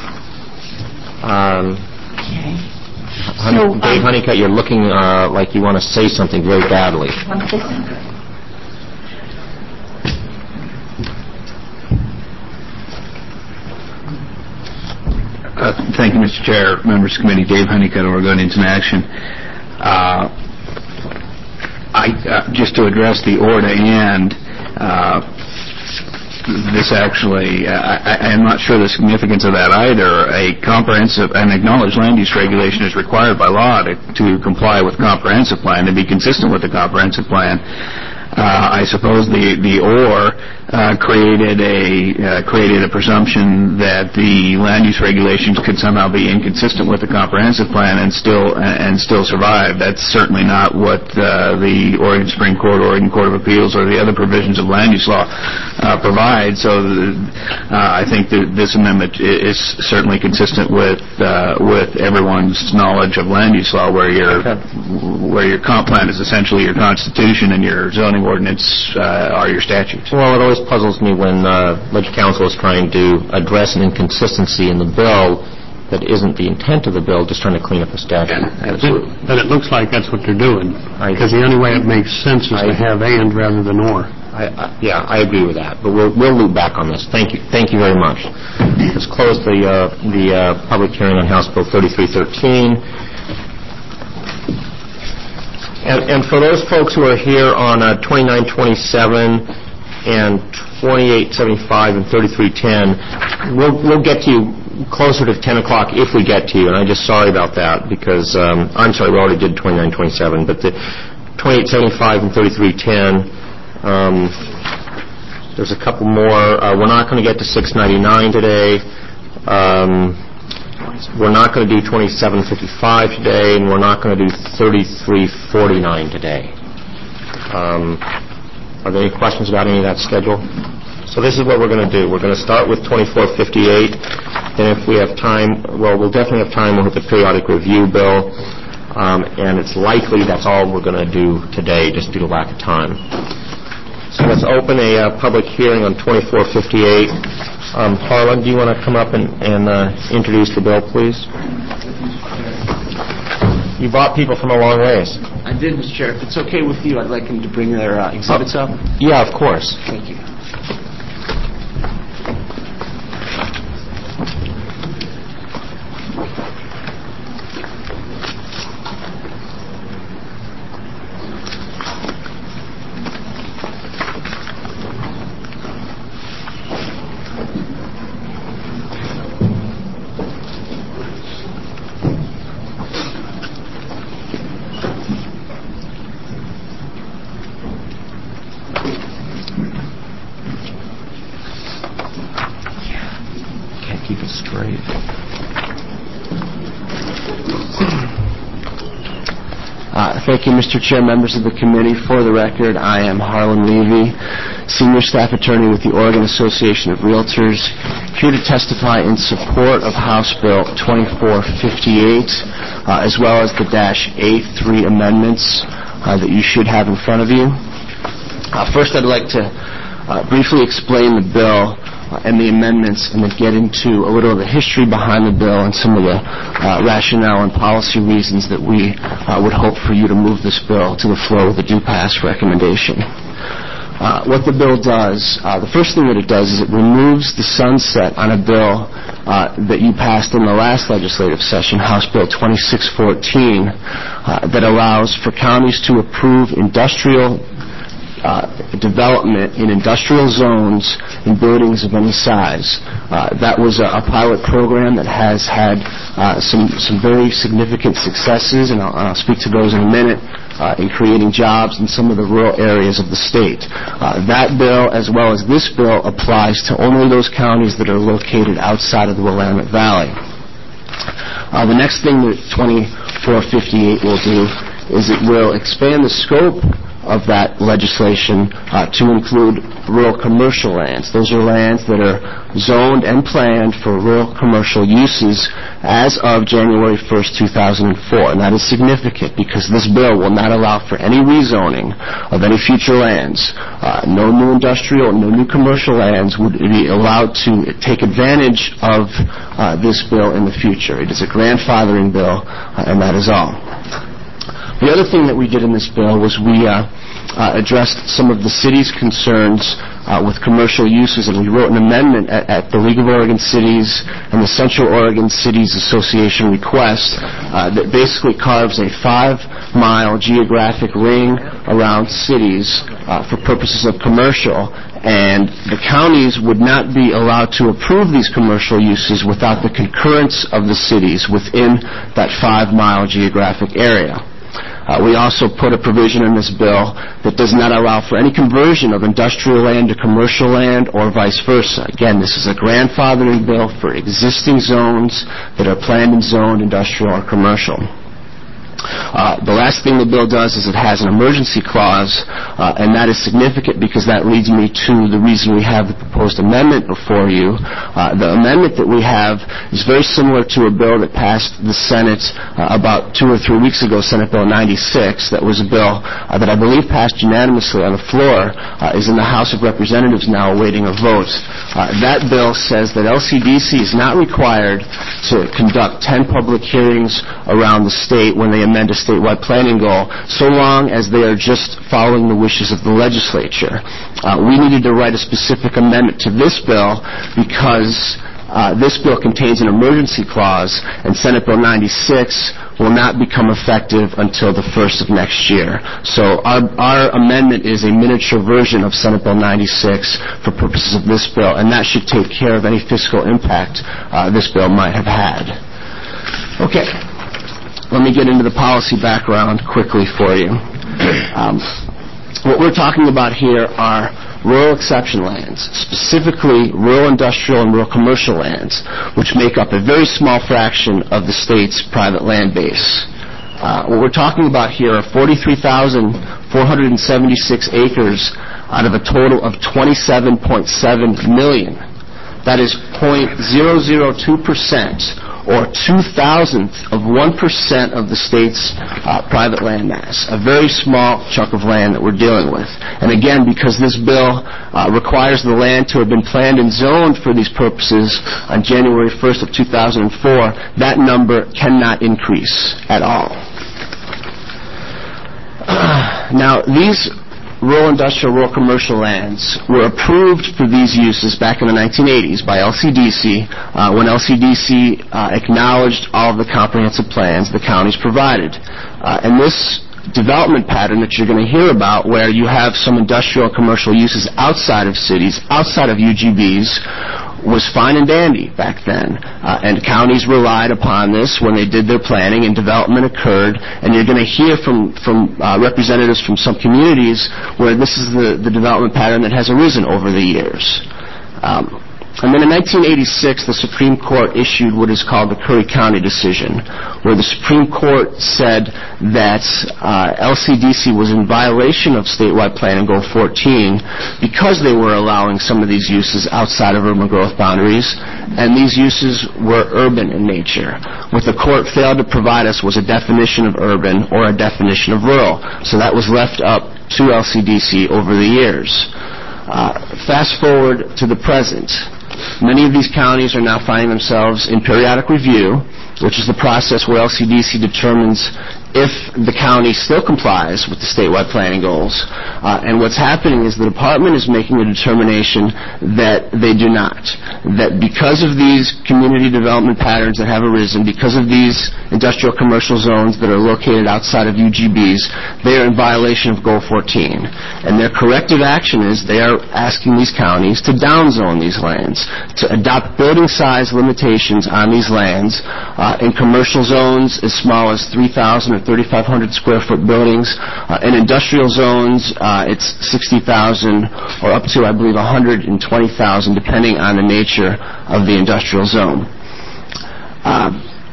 Um, Okay. Honey, So, um, Dave Honeycutt, you're looking uh, like you want to say something very badly. Want to say something? Uh, Thank you, Mister Chair, members of the committee. Dave Honeycutt, Oregon Into Action. Uh, I, uh, just to address the or to and, uh, this actually, uh, I, I'm not sure the significance of that either. A comprehensive, an acknowledged land use regulation is required by law to, to comply with comprehensive plan, to be consistent with the comprehensive plan. Uh, I suppose the the or uh, created a uh, created a presumption that the land use regulations could somehow be inconsistent with the comprehensive plan and still and still survive. That's certainly not what uh, the Oregon Supreme Court, Oregon Court of Appeals, or the other provisions of land use law uh, provide. So the, uh, I think that this amendment is certainly consistent with uh, with everyone's knowledge of land use law, where your where your comp plan is essentially your constitution and your zoning ordinance uh, are your statutes. Well, it always puzzles me when uh, Ledge Council is trying to address an inconsistency in the bill that isn't the intent of the bill, just trying to clean up a statute. Yeah, absolutely. But it looks like that's what they're doing, because the only way it makes sense is I, to have and rather than or. I, I, yeah, I agree with that, but we'll, we'll loop back on this. Thank you. Thank you very much. Let's close the, uh, the uh, public hearing on House Bill thirty-three thirteen. And, and for those folks who are here on uh, twenty-nine twenty-seven and twenty-eight seventy-five and thirty-three ten, we'll, we'll get to you closer to ten o'clock if we get to you, and I'm just sorry about that because, um, I'm sorry, we already did twenty-nine twenty-seven, but the twenty-eight seventy-five and thirty-three ten, um, there's a couple more. Uh, we're not going to get to six ninety-nine today. Um, We're not going to do twenty-seven fifty-five today, and we're not going to do thirty-three forty-nine today. Um, are there any questions about any of that schedule? So this is what we're going to do. We're going to start with twenty-four fifty-eight. Then if we have time, well, we'll definitely have time. We'll hit the periodic review bill. Um, and it's likely that's all we're going to do today, just due to lack of time. So let's open a uh, public hearing on twenty-four fifty-eight. Um, Harlan, do you want to come up and, and uh, introduce the bill, please? You brought people from a long ways. I did, Mister Chair. If it's okay with you, I'd like him to bring their uh, exhibits up. Yeah, of course. Thank you. Thank you, Mister Chair, members of the committee. For the record, I am Harlan Levy, Senior Staff Attorney with the Oregon Association of Realtors, here to testify in support of House Bill twenty-four fifty-eight, uh, as well as the dash A three amendments uh, that you should have in front of you. Uh, first, I'd like to uh, briefly explain the bill and the amendments, and then get into a little of the history behind the bill and some of the uh, rationale and policy reasons that we uh, would hope for you to move this bill to the floor with a do-pass recommendation. Uh, what the bill does, uh, the first thing that it does is it removes the sunset on a bill uh, that you passed in the last legislative session, House Bill twenty-six fourteen, uh, that allows for counties to approve industrial Uh, development in industrial zones in buildings of any size. Uh, that was a, a pilot program that has had uh, some some very significant successes, and I'll, I'll speak to those in a minute, uh, in creating jobs in some of the rural areas of the state. Uh, that bill, as well as this bill, applies to only those counties that are located outside of the Willamette Valley. Uh, the next thing that twenty-four fifty-eight will do is it will expand the scope of that legislation uh, to include rural commercial lands. Those are lands that are zoned and planned for rural commercial uses as of January first, two thousand four. And that is significant because this bill will not allow for any rezoning of any future lands. Uh, no new industrial, no new commercial lands would be allowed to take advantage of uh, this bill in the future. It is a grandfathering bill, uh, and that is all. The other thing that we did in this bill was we uh, uh, addressed some of the city's concerns uh, with commercial uses, and we wrote an amendment at, at the League of Oregon Cities and the Central Oregon Cities Association request uh, that basically carves a five-mile geographic ring around cities uh, for purposes of commercial, and the counties would not be allowed to approve these commercial uses without the concurrence of the cities within that five-mile geographic area. Uh, we also put a provision in this bill that does not allow for any conversion of industrial land to commercial land or vice versa. Again, this is a grandfathering bill for existing zones that are planned and zoned industrial or commercial. Uh, the last thing the bill does is it has an emergency clause, uh, and that is significant because that leads me to the reason we have the proposed amendment before you. Uh, the amendment that we have is very similar to a bill that passed the Senate uh, about two or three weeks ago, Senate Bill ninety-six. That was a bill uh, that I believe passed unanimously on the floor, uh, is in the House of Representatives now awaiting a vote. Uh, that bill says that L C D C is not required to conduct ten public hearings around the state when they amend a statewide planning goal, so long as they are just following the wishes of the legislature. Uh, we needed to write a specific amendment to this bill because uh, this bill contains an emergency clause, and Senate Bill ninety-six will not become effective until the first of next year. So our, our amendment is a miniature version of Senate Bill ninety-six for purposes of this bill, and that should take care of any fiscal impact uh, this bill might have had. Okay. Let me get into the policy background quickly for you. Um, what we're talking about here are rural exception lands, specifically rural industrial and rural commercial lands, which make up a very small fraction of the state's private land base. Uh, what we're talking about here are forty-three thousand four hundred seventy-six acres out of a total of twenty-seven point seven million. That is zero point zero zero two percent, or two thousandth of one percent of the state's uh, private land mass. A very small chunk of land that we're dealing with. And again, because this bill uh, requires the land to have been planned and zoned for these purposes on January first of two thousand four, that number cannot increase at all. Uh, now, these rural industrial, rural commercial lands were approved for these uses back in the nineteen eighties by L C D C uh, when L C D C uh, acknowledged all of the comprehensive plans the counties provided. Uh, and this development pattern that you're going to hear about, where you have some industrial and commercial uses outside of cities, outside of U G Bs, was fine and dandy back then. Uh, and counties relied upon this when they did their planning, and development occurred. And you're going to hear from, from uh, representatives from some communities where this is the, the development pattern that has arisen over the years. Um, And then in nineteen eighty-six, the Supreme Court issued what is called the Curry County decision, where the Supreme Court said that uh, L C D C was in violation of statewide Planning Goal fourteen because they were allowing some of these uses outside of urban growth boundaries, and these uses were urban in nature. What the court failed to provide us was a definition of urban or a definition of rural, so that was left up to L C D C over the years. Uh, fast forward to the present. Many of these counties are now finding themselves in periodic review, which is the process where L C D C determines if the county still complies with the statewide planning goals. Uh, and what's happening is the department is making a determination that they do not. That because of these community development patterns that have arisen, because of these industrial commercial zones that are located outside of U G Bs, they are in violation of Goal fourteen. And their corrective action is they are asking these counties to downzone these lands, to adopt building size limitations on these lands uh, in commercial zones as small as three thousand or thirty-five hundred square foot buildings. Uh, in industrial zones, uh, it's sixty thousand or up to, I believe, one hundred twenty thousand, depending on the nature of the industrial zone. Uh,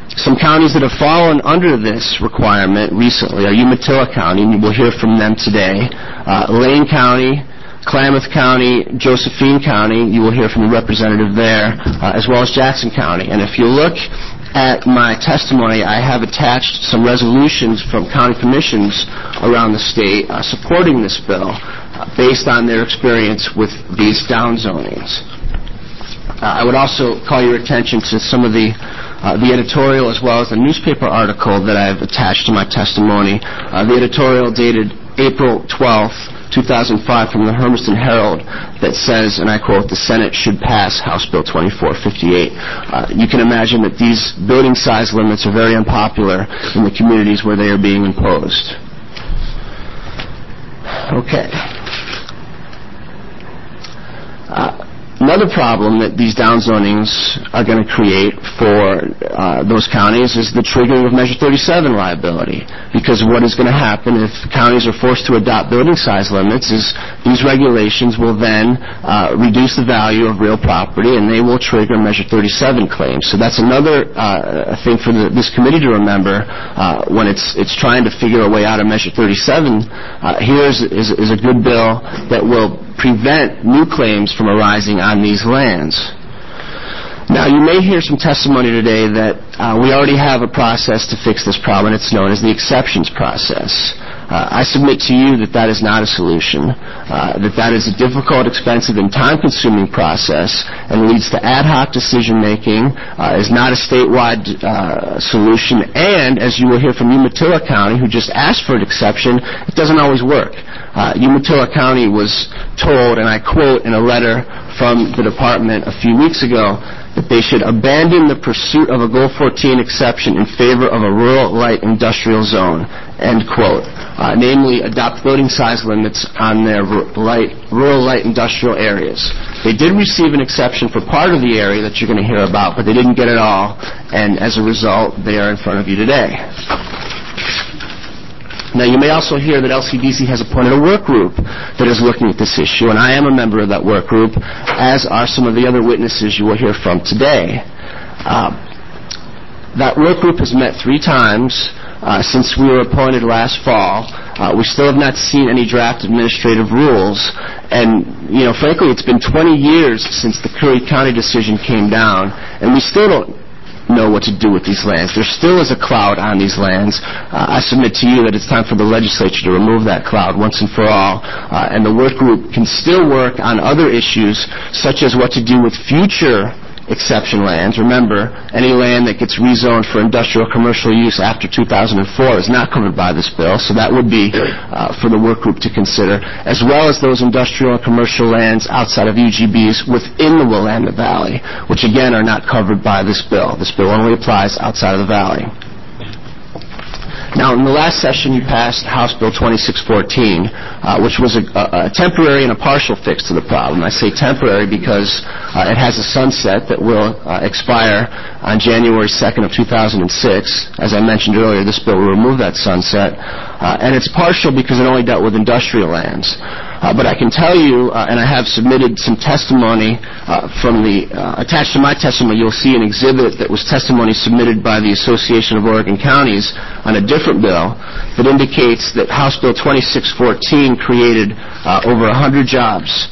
Some counties that have fallen under this requirement recently are Umatilla County, and you will hear from them today, uh, Lane County, Klamath County, Josephine County, you will hear from the representative there, uh, as well as Jackson County. And if you look at my testimony, I have attached some resolutions from county commissions around the state uh, supporting this bill uh, based on their experience with these downzonings. Uh, I would also call your attention to some of the uh, the editorial as well as the newspaper article that I have attached to my testimony. Uh, the editorial dated April twelfth, two thousand five from the Hermiston Herald that says, and I quote, "The Senate should pass House Bill twenty-four fifty-eight." Uh, you can imagine that these building size limits are very unpopular in the communities where they are being imposed. Okay. Uh, Another problem that these downzonings are going to create for uh, those counties is the triggering of Measure thirty-seven liability. Because what is going to happen if counties are forced to adopt building size limits is these regulations will then uh, reduce the value of real property and they will trigger Measure thirty-seven claims. So that's another uh, thing for the, this committee to remember uh, when it's it's trying to figure a way out of Measure thirty-seven. Uh, here is, is, is a good bill that will prevent new claims from arising on these lands. Now, you may hear some testimony today that uh, we already have a process to fix this problem. It's known as the exceptions process. Uh, I submit to you that that is not a solution, uh, that that is a difficult, expensive, and time-consuming process and leads to ad hoc decision-making, uh, is not a statewide uh, solution, and, as you will hear from Umatilla County, who just asked for an exception, it doesn't always work. Uh, Umatilla County was told, and I quote in a letter from the department a few weeks ago, that they should abandon the pursuit of a Goal fourteen exception in favor of a rural light industrial zone, end quote. Uh, namely, adopt building size limits on their light, rural light industrial areas. They did receive an exception for part of the area that you're going to hear about, but they didn't get it all, and as a result, they are in front of you today. Now, you may also hear that L C D C has appointed a work group that is looking at this issue, and I am a member of that work group, as are some of the other witnesses you will hear from today. Uh, that work group has met three times uh, since we were appointed last fall. Uh, we still have not seen any draft administrative rules, and, you know, frankly, it's been twenty years since the Curry County decision came down, and we still don't know what to do with these lands. There still is a cloud on these lands. Uh, I submit to you that it's time for the legislature to remove that cloud once and for all, uh, and the work group can still work on other issues, such as what to do with future exception lands. Remember, any land that gets rezoned for industrial commercial use after two thousand four is not covered by this bill, so that would be uh, for the work group to consider, as well as those industrial and commercial lands outside of U G Bs within the Willamette Valley, which again are not covered by this bill. This bill only applies outside of the valley. Now, in the last session, you passed House Bill twenty-six fourteen, uh, which was a, a, a temporary and a partial fix to the problem. I say temporary because uh, it has a sunset that will uh, expire on January second of two thousand six. As I mentioned earlier, this bill will remove that sunset. Uh, and it's partial because it only dealt with industrial lands. Uh, but I can tell you, uh, and I have submitted some testimony uh, from the, uh, attached to my testimony, you'll see an exhibit that was testimony submitted by the Association of Oregon Counties on a different bill that indicates that House Bill twenty-six fourteen created uh, over one hundred jobs.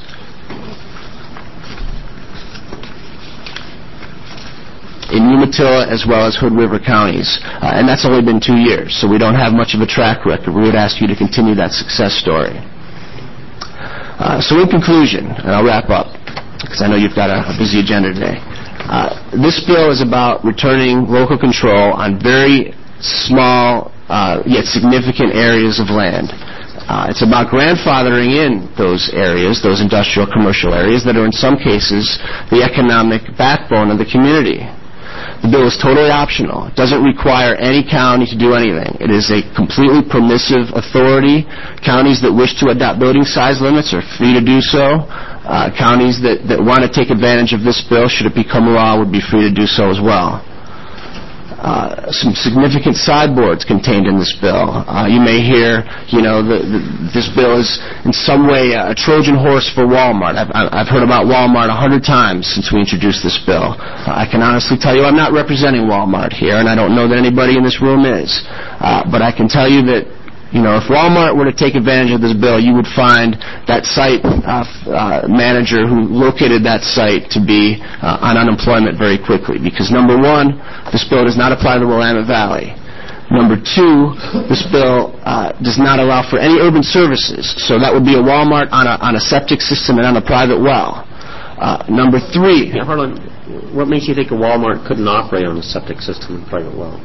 In Umatilla as well as Hood River counties. Uh, and that's only been two years, so we don't have much of a track record. We would ask you to continue that success story. Uh, so in conclusion, and I'll wrap up, because I know you've got a, a busy agenda today. Uh, this bill is about returning local control on very small uh, yet significant areas of land. Uh, it's about grandfathering in those areas, those industrial commercial areas that are in some cases the economic backbone of the community. The bill is totally optional. It doesn't require any county to do anything. It is a completely permissive authority. Counties that wish to adopt building size limits are free to do so. Uh, counties that, that want to take advantage of this bill, should it become law, would be free to do so as well. uh, some significant sideboards contained in this bill. Uh, you may hear, you know, the, the, this bill is in some way a Trojan horse for Walmart. I've, I've heard about Walmart a hundred times since we introduced this bill. Uh, I can honestly tell you I'm not representing Walmart here, and I don't know that anybody in this room is. Uh, but I can tell you that, you know, if Walmart were to take advantage of this bill, you would find that site uh, uh, manager who located that site to be uh, on unemployment very quickly. Because, number one, this bill does not apply to the Willamette Valley. Number two, this bill uh, does not allow for any urban services. So that would be a Walmart on a, on a septic system and on a private well. Uh, number three... Yeah, Harlan, what makes you think a Walmart couldn't operate on a septic system and private well?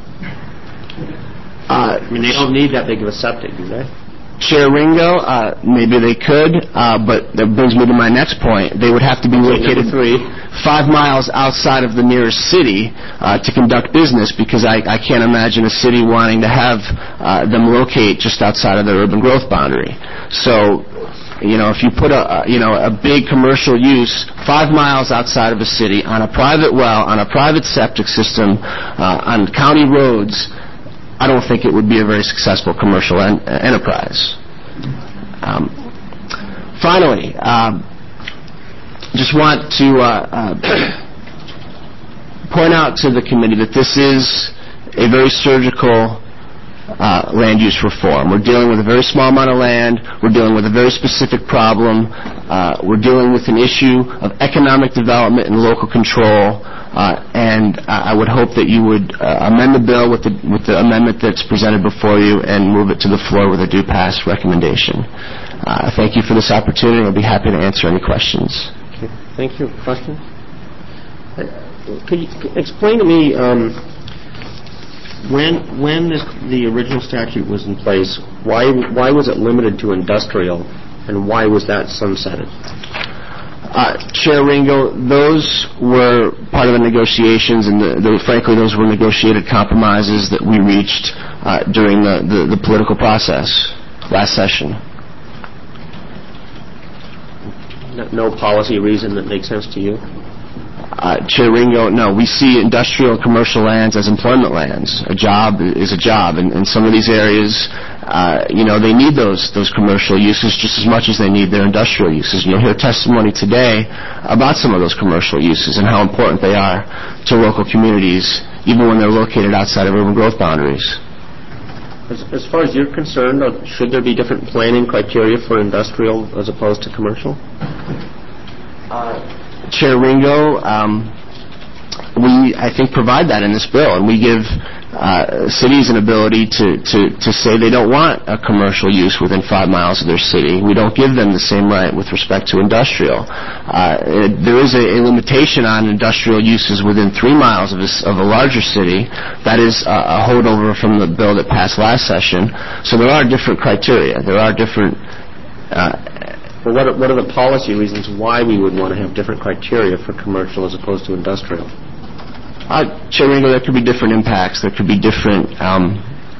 Uh, I mean, they don't need that big of a septic, do they? Chair Ringo, uh, maybe they could, uh, but that brings me to my next point. They would have to be located three. five miles outside of the nearest city uh, to conduct business, because I, I can't imagine a city wanting to have uh, them locate just outside of their urban growth boundary. So, you know, if you put a, you know, a big commercial use five miles outside of a city on a private well, on a private septic system, uh, on county roads, I don't think it would be a very successful commercial en- enterprise. Um, finally, uh, just want to uh, uh, point out to the committee that this is a very surgical uh, land use reform. We're dealing with a very small amount of land. We're dealing with a very specific problem. Uh, we're dealing with an issue of economic development and local control. Uh, and uh, I would hope that you would uh, amend the bill with the, with the amendment that's presented before you and move it to the floor with a due pass recommendation. Uh, thank you for this opportunity. I'll be happy to answer any questions. Okay. Thank you. Question? Uh, could you explain to me um, when when this, the original statute was in place, why why was it limited to industrial, and why was that sunsetted? Uh, Chair Ringo, those were part of the negotiations, and the, the, frankly, those were negotiated compromises that we reached uh, during the, the, the political process last session. No, no policy reason that makes sense to you? Uh, Chair Ringo, no. We see industrial and commercial lands as employment lands. A job is a job, and in some of these areas, uh, you know, they need those those commercial uses just as much as they need their industrial uses. You'll hear testimony today about some of those commercial uses and how important they are to local communities, even when they're located outside of urban growth boundaries. As, as far as you're concerned, should there be different planning criteria for industrial as opposed to commercial? Uh, Chair Ringo, um, we, I think, provide that in this bill, and we give uh, cities an ability to, to, to say they don't want a commercial use within five miles of their city. We don't give them the same right with respect to industrial. Uh, it, there is a, a limitation on industrial uses within three miles of a, of a larger city. That is a, a holdover from the bill that passed last session. So there are different criteria. There are different... Uh, Well, what are, what are the policy reasons why we would want to have different criteria for commercial as opposed to industrial? Uh, Chair Ringo, there could be different impacts. There could be different um,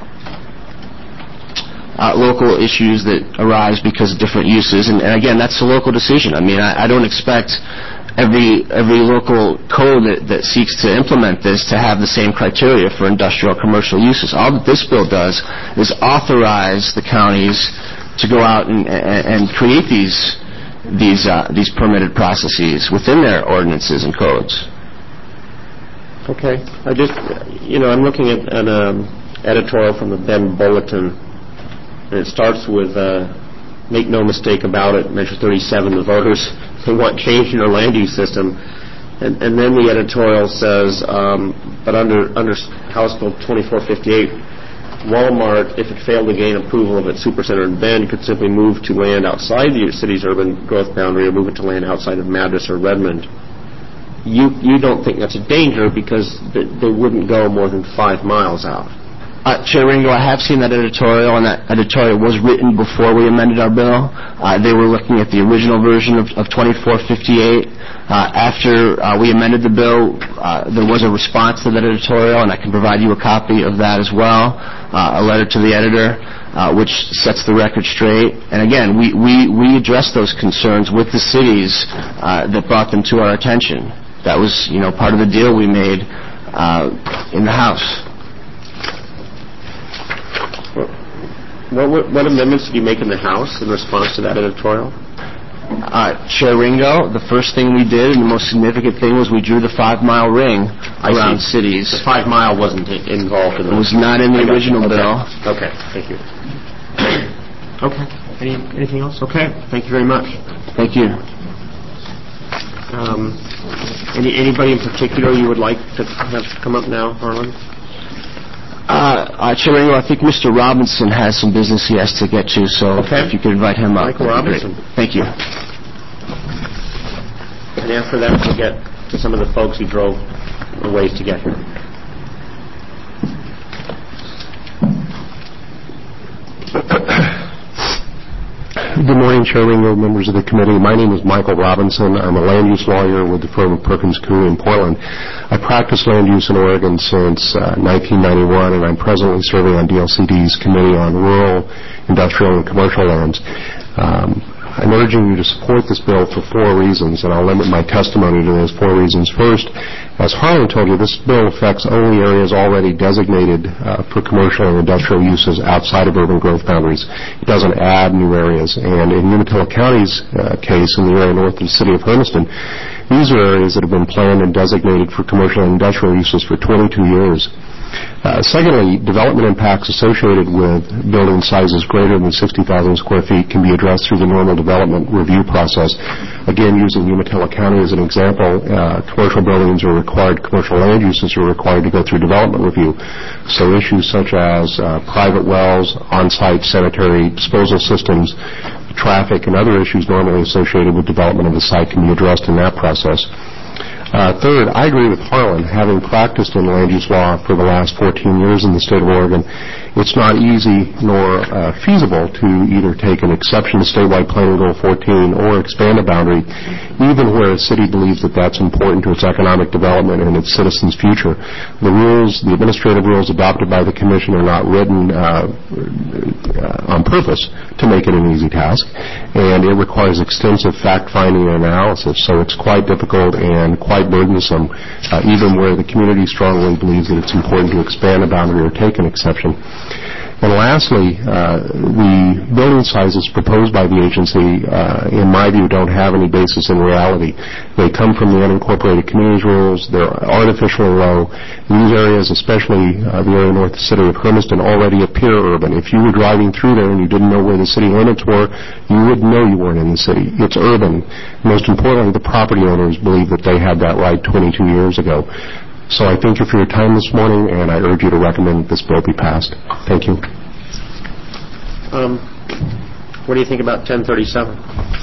uh, local issues that arise because of different uses. And, and again, that's a local decision. I mean, I, I don't expect every every local code that, that seeks to implement this to have the same criteria for industrial or commercial uses. All that this bill does is authorize the counties to go out and, and, and create these these uh, these permitted processes within their ordinances and codes. Okay. I just, you know, I'm looking at an um, editorial from the Bend Bulletin, and it starts with, uh, make no mistake about it, Measure thirty-seven, the voters, they want change in their land use system. And, and then the editorial says, um, but under, under House Bill twenty-four fifty-eight, Walmart, if it failed to gain approval of its supercenter in Bend, could simply move to land outside the city's urban growth boundary or move it to land outside of Madras or Redmond. You you don't think that's a danger because th- they wouldn't go more than five miles out. Uh, Chair Ringo, I have seen that editorial, and that editorial was written before we amended our bill. Uh, they were looking at the original version of, of twenty-four fifty-eight. Uh, after uh, we amended the bill, uh, there was a response to that editorial, and I can provide you a copy of that as well, uh, a letter to the editor, uh, which sets the record straight. And again, we, we, we addressed those concerns with the cities uh, that brought them to our attention. That was, you know, part of the deal we made uh, in the House. What, what, what amendments did you make in the House in response to that editorial? Uh, Chair Ringo, the first thing we did and the most significant thing was we drew the five-mile ring I around see. cities. The five mile wasn't i- involved in It the... was not in the original okay. bill. Okay, thank you. Okay, Any, anything else? Okay, thank you very much. Thank you. Um, any, anybody in particular you would like to have come up now, Harlan? Uh, uh, Chair Ringo, I think Mister Robinson has some business he has to get to, so Okay. if you could invite him up. Michael that'd be Robinson. great. Thank you. And after that, we'll get to some of the folks who drove a ways to get here. Good morning, Chair Ringo, members of the committee. My name is Michael Robinson. I'm a land use lawyer with the firm of Perkins Coie in Portland. I practiced land use in Oregon since uh, nineteen ninety-one, and I'm presently serving on D L C D's Committee on Rural, Industrial, and Commercial Lands. Um, I'm urging you to support this bill for four reasons, and I'll limit my testimony to those four reasons. First, as Harlan told you, this bill affects only areas already designated uh, for commercial and industrial uses outside of urban growth boundaries. It doesn't add new areas. And in Umatilla County's uh, case, in the area north of the city of Hermiston, these are areas that have been planned and designated for commercial and industrial uses for twenty-two years. Uh, secondly, development impacts associated with building sizes greater than sixty thousand square feet can be addressed through the normal development review process. Again, using Umatilla County as an example, uh, commercial buildings are required, commercial land uses are required to go through development review. So issues such as uh, private wells, on-site sanitary disposal systems, traffic, and other issues normally associated with development of the site can be addressed in that process. Uh, third, I agree with Harlan. Having practiced in land use law for the last fourteen years in the state of Oregon, it's not easy nor uh, feasible to either take an exception to statewide planning goal fourteen or expand a boundary, even where a city believes that that's important to its economic development and its citizens' future. The rules, the administrative rules adopted by the Commission are not written uh, uh, on purpose to make it an easy task, and it requires extensive fact-finding and analysis, so it's quite difficult and quite burdensome, uh, even where the community strongly believes that it's important to expand a boundary or take an exception. And lastly, uh, the building sizes proposed by the agency, uh, in my view, don't have any basis in reality. They come from the unincorporated communities rules. They're artificially low. These areas, especially uh, the area north of the city of Hermiston, already appear urban. If you were driving through there and you didn't know where the city limits were, you wouldn't know you weren't in the city. It's urban. Most importantly, the property owners believe that they had that right twenty-two years ago. So I thank you for your time this morning, and I urge you to recommend that this bill be passed. Thank you. Um, what do you think about ten thirty-seven?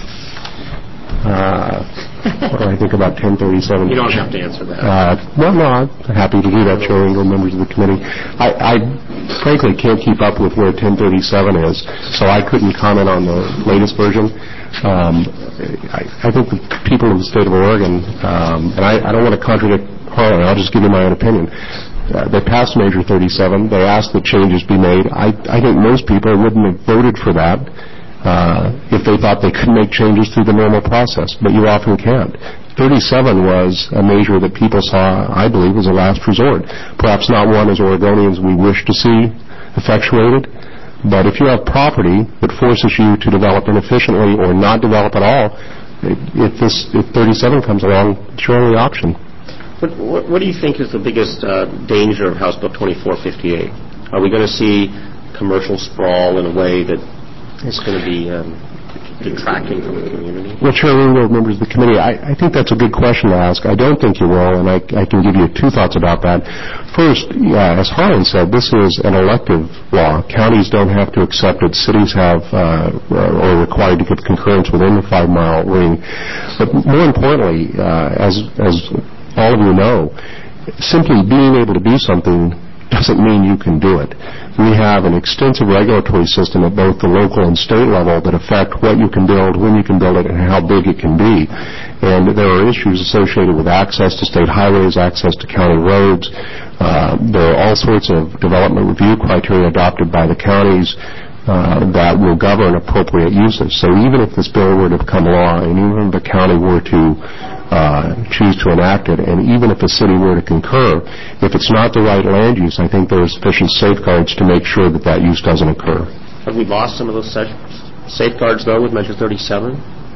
Uh, what do I think about ten thirty-seven? You don't have to answer that. Uh, well, no, I'm happy to do that, Chair Ringo, members of the committee. I, I frankly can't keep up with where ten thirty-seven is, so I couldn't comment on the latest version. Um, I, I think the people of the state of Oregon, um, and I, I don't want to contradict Harlan, I'll just give you my own opinion. Uh, they passed Measure thirty-seven. They asked that changes be made. I, I think most people wouldn't have voted for that uh, if they thought they could make changes through the normal process, but you often can't. thirty-seven was a measure that people saw, I believe, as a last resort. Perhaps not one as Oregonians we wish to see effectuated, but if you have property that forces you to develop inefficiently or not develop at all, if, this, if thirty-seven comes along, it's your only option. What, what, what do you think is the biggest uh, danger of House Bill twenty-four fifty-eight? Are we going to see commercial sprawl in a way that is going to be um, detracting from the community? Well, Chair Ringo, members of the committee, I, I think that's a good question to ask. I don't think you will, and I, I can give you two thoughts about that. First, yeah, as Harlan said, this is an elective law. Counties don't have to accept it. Cities have uh, or are required to give concurrence within the five-mile ring. But more importantly, uh, as as all of you know, simply being able to do something doesn't mean you can do it. We have an extensive regulatory system at both the local and state level that affect what you can build, when you can build it, and how big it can be. And there are issues associated with access to state highways, access to county roads. Uh, there are all sorts of development review criteria adopted by the counties uh, that will govern appropriate uses. So even if this bill were to become law, and even if the county were to uh, choose to enact it. And even if a city were to concur, if it's not the right land use, I think there are sufficient safeguards to make sure that that use doesn't occur. Have we lost some of those safeguards, though, with Measure thirty-seven?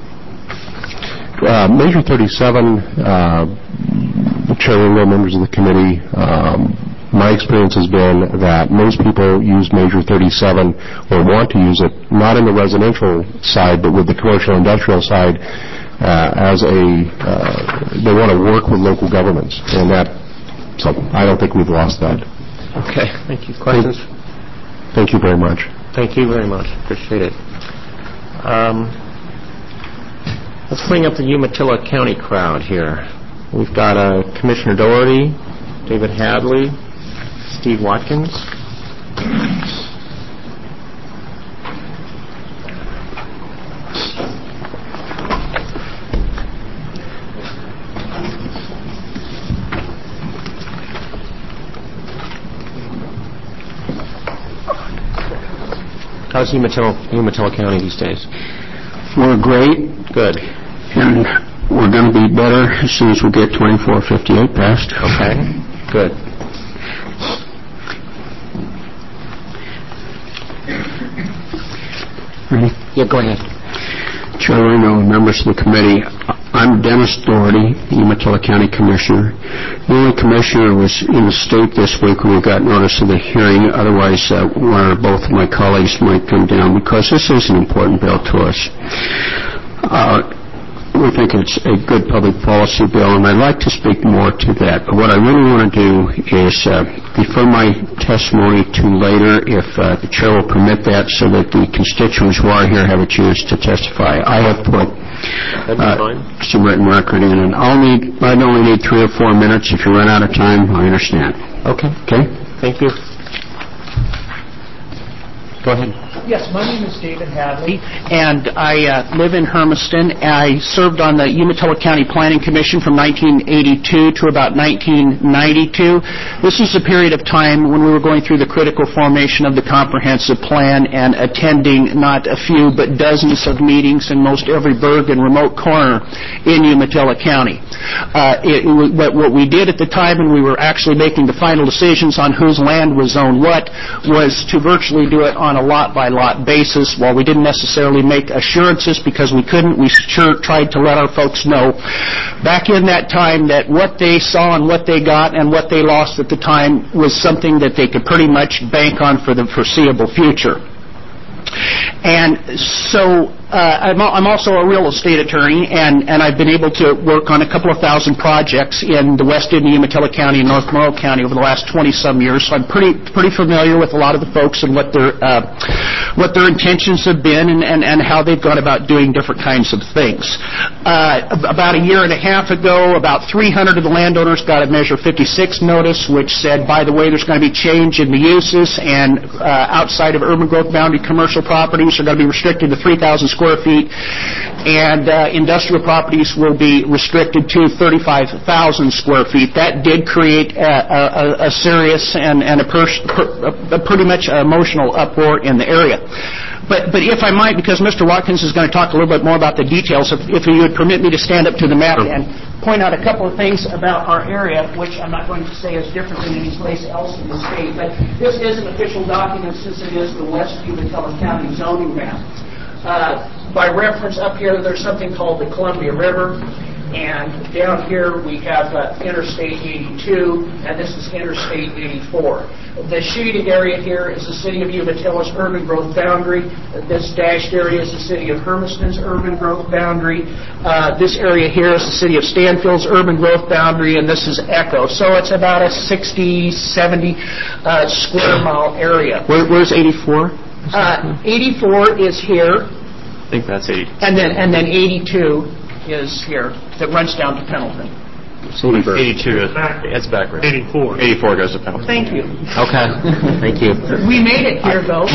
Uh, Measure thirty-seven, uh, Chair Ringo, members of the committee, um, my experience has been that most people use Measure thirty-seven or want to use it, not in the residential side, but with the commercial industrial side, uh, as a, uh, they want to work with local governments. And that, so I don't think we've lost that. Okay. Thank you. Questions? Thank you very much. Thank you very much. Appreciate it. Um, let's bring up the Umatilla County crowd here. We've got uh, Commissioner Doherty, David Hadley, Steve Watkins. How's Umatilla, Umatilla County these days? We're great. Good. And we're going to be better as soon as we get twenty-four fifty-eight passed. Okay. Good. Ready? Yeah, go ahead. Chair Ringo and members of the committee, I'm Dennis Doherty, Umatilla County Commissioner. The only commissioner was in the state this week when we got notice of the hearing. Otherwise, uh, one or both of my colleagues might come down because this is an important bill to us. Uh, we think it's a good public policy bill, and I'd like to speak more to that. But what I really want to do is uh, defer my testimony to later, if uh, the chair will permit that, so that the constituents who are here have a chance to testify. I have put uh, some written record in, and I'll need, I'd only need three or four minutes. If you run out of time, I understand. Okay. Okay? Thank you. Go ahead. Yes, my name is David Hadley, and I uh, live in Hermiston. I served on the Umatilla County Planning Commission from nineteen eighty-two to about nineteen ninety-two. This was a period of time when we were going through the critical formation of the comprehensive plan and attending not a few but dozens of meetings in most every burg and remote corner in Umatilla County. Uh, it, it, what we did at the time when we were actually making the final decisions on whose land was zoned what was to virtually do it on a lot-by-lot basis. While we didn't necessarily make assurances because we couldn't, we sure tried to let our folks know back in that time that what they saw and what they got and what they lost at the time was something that they could pretty much bank on for the foreseeable future. And so uh, I'm, I'm also a real estate attorney, and, and I've been able to work on a couple of thousand projects in the West End of Umatilla County and North Monroe County over the last twenty-some years. So I'm pretty pretty familiar with a lot of the folks and what their uh, what their intentions have been and, and, and how they've gone about doing different kinds of things. Uh, about a year and a half ago, about three hundred of the landowners got a Measure fifty-six notice, which said, by the way, there's going to be change in the uses, and uh, outside of urban growth boundary commercial properties are going to be restricted to three thousand square feet, and uh, industrial properties will be restricted to thirty-five thousand square feet. That did create a, a, a serious and, and a, pers- per, a pretty much emotional uproar in the area. But, but if I might, because Mister Watkins is going to talk a little bit more about the details, if, if you would permit me to stand up to the map and point out a couple of things about our area, which I'm not going to say is different than any place else in the state, but this is an official document since it is the West Umatilla County zoning map. Uh, by reference, up here there's something called the Columbia River, and down here we have uh, Interstate eighty-two, and this is Interstate eighty-four. The shaded area here is the city of Umatilla's urban growth boundary. This dashed area is the city of Hermiston's urban growth boundary. Uh, this area here is the city of Stanfield's urban growth boundary, and this is Echo. So it's about a sixty, seventy uh, square mile area. Where, where's eighty-four? Uh, eighty-four is here. I think that's eighty. And then and then eighty-two is here that runs down to Pendleton. eighty-two is it's backwards. eighty-four. eighty-four goes to Pendleton. Thank you. Okay. Thank you. We made it here, though.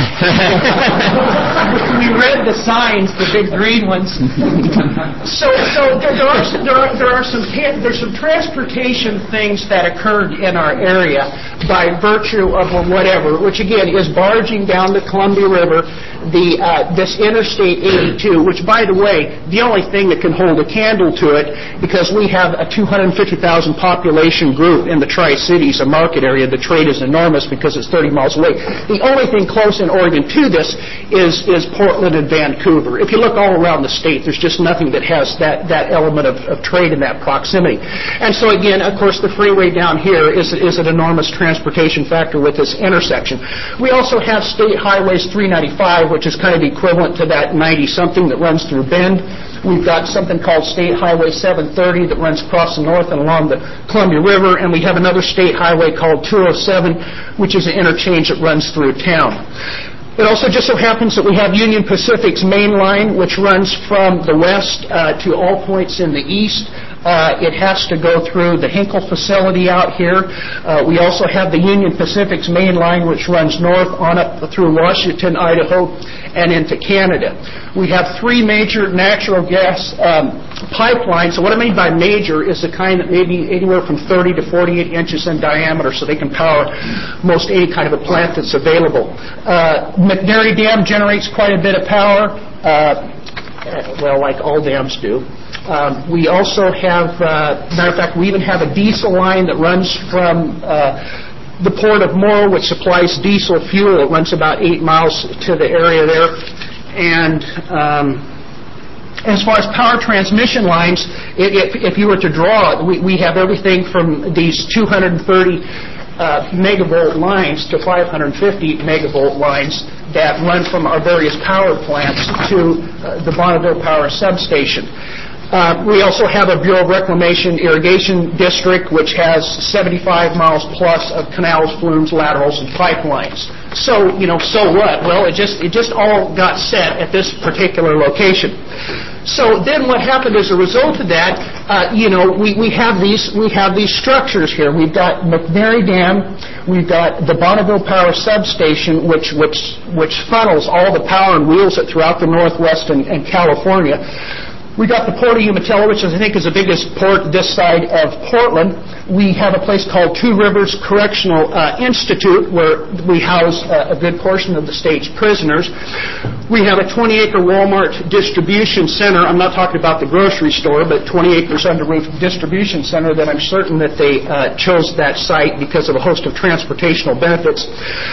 We read the signs, the big green ones. So, so there, there are there are there are some there's some transportation things that occurred in our area by virtue of whatever, which again is barging down the Columbia River the uh, this Interstate eighty-two, which, by the way, the only thing that can hold a candle to it, because we have a two hundred fifty thousand population group in the Tri-Cities, a market area. The trade is enormous because it's thirty miles away. The only thing close in Oregon to this is is Portland and Vancouver. If you look all around the state, there's just nothing that has that, that element of, of trade in that proximity. And so, again, of course, the freeway down here is, is an enormous transportation factor with this intersection. We also have State Highways three ninety-five, which is kind of equivalent to that ninety-something that runs through Bend. We've got something called State Highway seven thirty that runs across the north and along the Columbia River, and we have another state highway called two oh seven, which is an interchange that runs through town. It also just so happens that we have Union Pacific's main line, which runs from the west uh, to all points in the east. Uh, it has to go through the Hinkle facility out here. Uh, we also have the Union Pacific's main line, which runs north on up through Washington, Idaho, and into Canada. We have three major natural gas um, pipelines. So what I mean by major is the kind that may be anywhere from thirty to forty-eight inches in diameter, so they can power most any kind of a plant that's available. Uh, McNary Dam generates quite a bit of power, uh, well, like all dams do. Um, we also have, uh, matter of fact, we even have a diesel line that runs from uh, the port of Morrow, which supplies diesel fuel. It runs about eight miles to the area there. And um, as far as power transmission lines, if, if you were to draw, we, we have everything from these two hundred thirty uh, megavolt lines to five hundred fifty megavolt lines that run from our various power plants to uh, the Bonneville Power Substation. Uh, we also have a Bureau of Reclamation irrigation district, which has seventy-five miles plus of canals, flumes, laterals, and pipelines. So, you know, so what? Well, it just it just all got set at this particular location. So then what happened as a result of that, uh, you know, we, we have these we have these structures here. We've got McNary Dam, we've got the Bonneville Power Substation, which which which funnels all the power and wheels it throughout the Northwest and, and California. We got the Port of Umatilla, which I think is the biggest port this side of Portland. We have a place called Two Rivers Correctional uh, Institute, where we house uh, a good portion of the state's prisoners. We have a twenty acre Walmart distribution center. I'm not talking about the grocery store, but twenty acres under roof distribution center that I'm certain that they uh, chose that site because of a host of transportational benefits.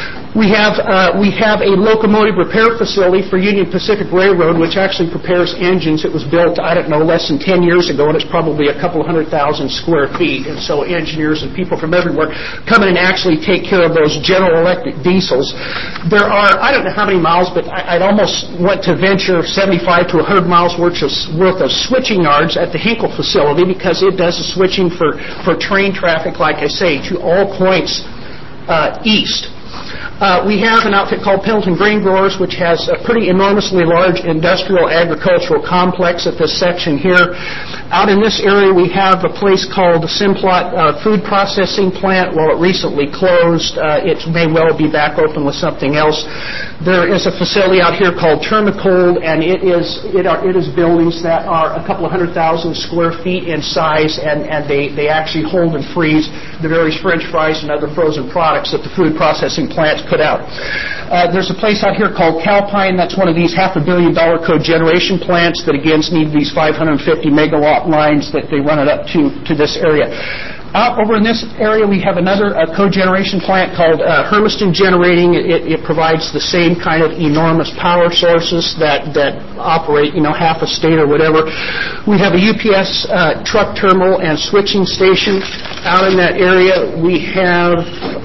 We have uh, we have a locomotive repair facility for Union Pacific Railroad, which actually prepares engines. It was built, I don't know, less than ten years ago, and it's probably a couple of hundred thousand square feet. And so engineers and people from everywhere come in and actually take care of those General Electric diesels. There are, I don't know how many miles, but I, I'd almost want to venture seventy-five to one hundred miles worth of, worth of switching yards at the Hinkle facility, because it does the switching for, for train traffic, like I say, to all points uh, east. Uh, we have an outfit called Pendleton Grain Growers, which has a pretty enormously large industrial agricultural complex at this section here. Out in this area, we have a place called the Simplot uh, Food Processing Plant. While it recently closed, uh, it may well be back open with something else. There is a facility out here called Termicold, and it is it, are, it is buildings that are a couple of hundred thousand square feet in size, and, and they, they actually hold and freeze the various French fries and other frozen products that the food processing plants put out. Uh, there's a place out here called Calpine. That's one of these half a billion dollar cogeneration plants that, again, need these five hundred fifty megawatt lines that they run it up to, to this area. Out over in this area, we have another uh, cogeneration plant called uh, Hermiston Generating. It, it provides the same kind of enormous power sources that, that operate, you know, half a state or whatever. We have a U P S uh, truck terminal and switching station out in that area. We have,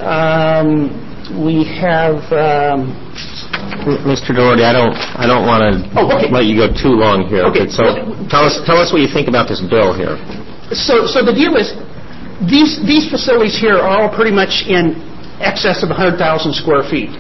um, we have, um, Mister Doherty, I don't, I don't want to oh, okay. let you go too long here. Okay. So tell us, tell us what you think about this bill here. So, so the deal is, these these facilities here are all pretty much in excess of one hundred thousand square feet.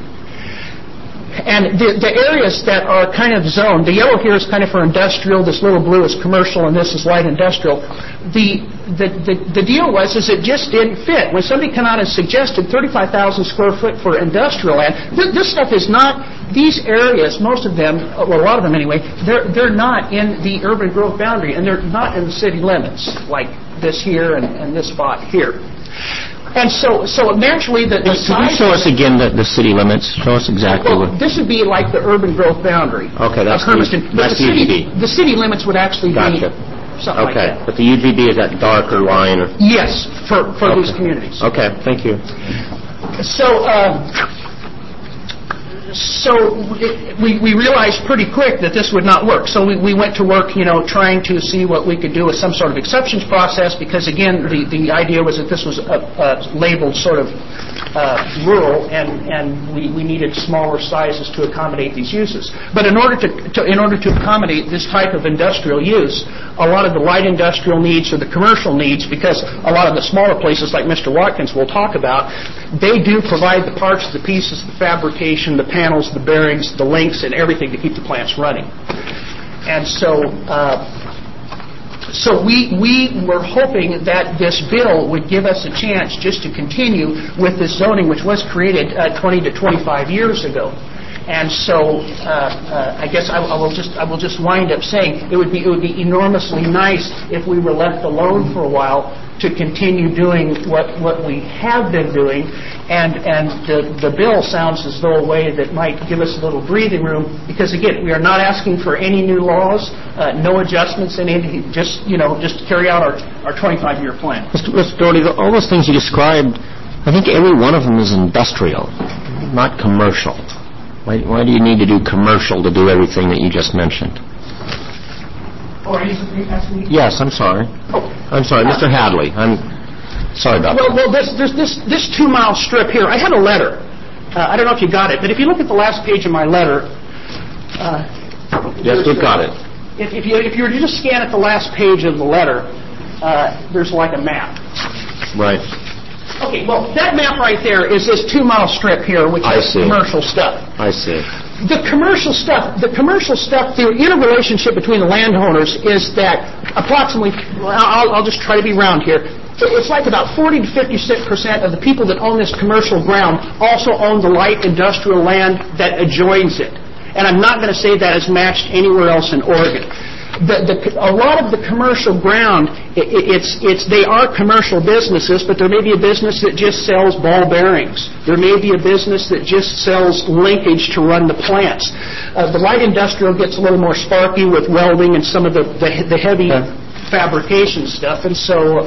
And the, the areas that are kind of zoned, the yellow here is kind of for industrial, this little blue is commercial, and this is light industrial. The, the, the, the deal was is it just didn't fit. When somebody came out and suggested thirty-five thousand square foot for industrial land, th- this stuff is not, these areas, most of them, well, a lot of them anyway, they're, they're not in the urban growth boundary, and they're not in the city limits, like this here and, and this spot here. And so, so naturally, the, the Could you size... show us again the, the city limits? Show us exactly Well, what... this would be like the urban growth boundary Okay, that's of the, Hermiston. But that's the the U G B. city, the city limits would actually Gotcha. be something Okay, like that. but the U G B is that darker line? Or... Yes, for, for Okay. these communities. Okay, thank you. So, uh, so we, we realized pretty quick that this would not work. So we, we went to work, you know, trying to see what we could do with some sort of exceptions process, because again, the, the idea was that this was a, a labeled sort of uh, rural, and, and we, we needed smaller sizes to accommodate these uses. But in order to, to in order to accommodate this type of industrial use, a lot of the light industrial needs or the commercial needs, because a lot of the smaller places like Mister Watkins will talk about, they do provide the parts, the pieces, the fabrication, the panels, the bearings, the links, and everything to keep the plants running. And so, uh, so we we were hoping that this bill would give us a chance just to continue with this zoning, which was created uh, twenty to twenty-five years ago. And so, uh, uh, I guess I, I will just I will just wind up saying it would be it would be enormously nice if we were left alone for a while to continue doing what, what we have been doing, and and the, the bill sounds as though a way that might give us a little breathing room, because again, we are not asking for any new laws, uh, no adjustments, and any, just you know just carry out our our twenty-five year plan. Mister Doherty, all those things you described, I think every one of them is industrial, not commercial. Why, why do you need to do commercial to do everything that you just mentioned? Oh, are you asking me? Yes, I'm sorry. Oh. I'm sorry, Mister Hadley. I'm sorry about well, that. Well, this, this, this, this two-mile strip here, I had a letter. Uh, I don't know if you got it, but if you look at the last page of my letter... Uh, yes, we've got it. If, if, you, if you were to just scan at the last page of the letter, uh, there's like a map. Right. Okay, well, that map right there is this two-mile strip here, which I is see. commercial stuff. I see. The commercial stuff, the commercial stuff, the interrelationship between the landowners is that approximately, I'll, I'll just try to be round here, it's like about forty to fifty percent of the people that own this commercial ground also own the light industrial land that adjoins it. And I'm not going to say that is matched anywhere else in Oregon. The, the, a lot of the commercial ground, it, it's, it's, they are commercial businesses, but there may be a business that just sells ball bearings. There may be a business that just sells linkage to run the plants. Uh, the light industrial gets a little more sparky with welding and some of the, the, the heavy okay. fabrication stuff. And so,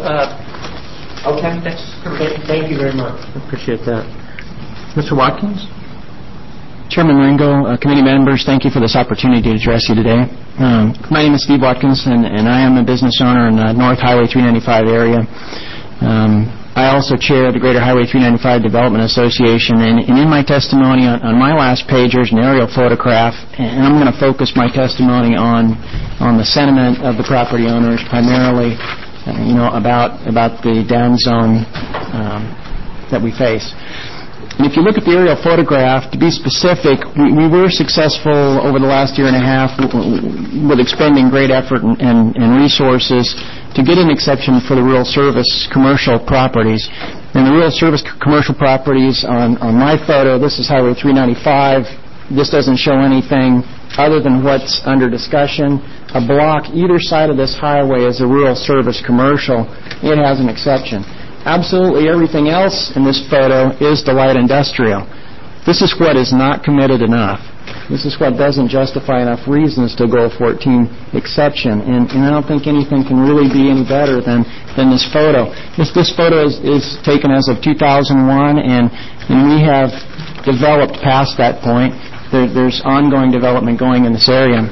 uh, okay, that's perfect. Thank you very much. I appreciate that. Mister Watkins? Chairman Ringo, uh, committee members, thank you for this opportunity to address you today. Um, my name is Steve Watkins, and, and I am a business owner in the North Highway three ninety-five area. Um, I also chair the Greater Highway three ninety-five Development Association, and, and in my testimony on, on my last page, there's an aerial photograph, and I'm going to focus my testimony on on the sentiment of the property owners, primarily, uh, you know, about about the down zone um, that we face. And if you look at the aerial photograph, to be specific, we, we were successful over the last year and a half with expending great effort and, and, and resources to get an exception for the rural service commercial properties. And the rural service c- commercial properties on, on my photo, this is Highway three ninety-five. This doesn't show anything other than what's under discussion. A block either side of this highway is a rural service commercial. It has an exception. Absolutely everything else in this photo is the light industrial. This is what is not committed enough. This is what doesn't justify enough reasons to go fourteen exception. And, and I don't think anything can really be any better than, than this photo. This, this photo is, is taken as of two thousand one, and, and we have developed past that point. There, there's ongoing development going in this area.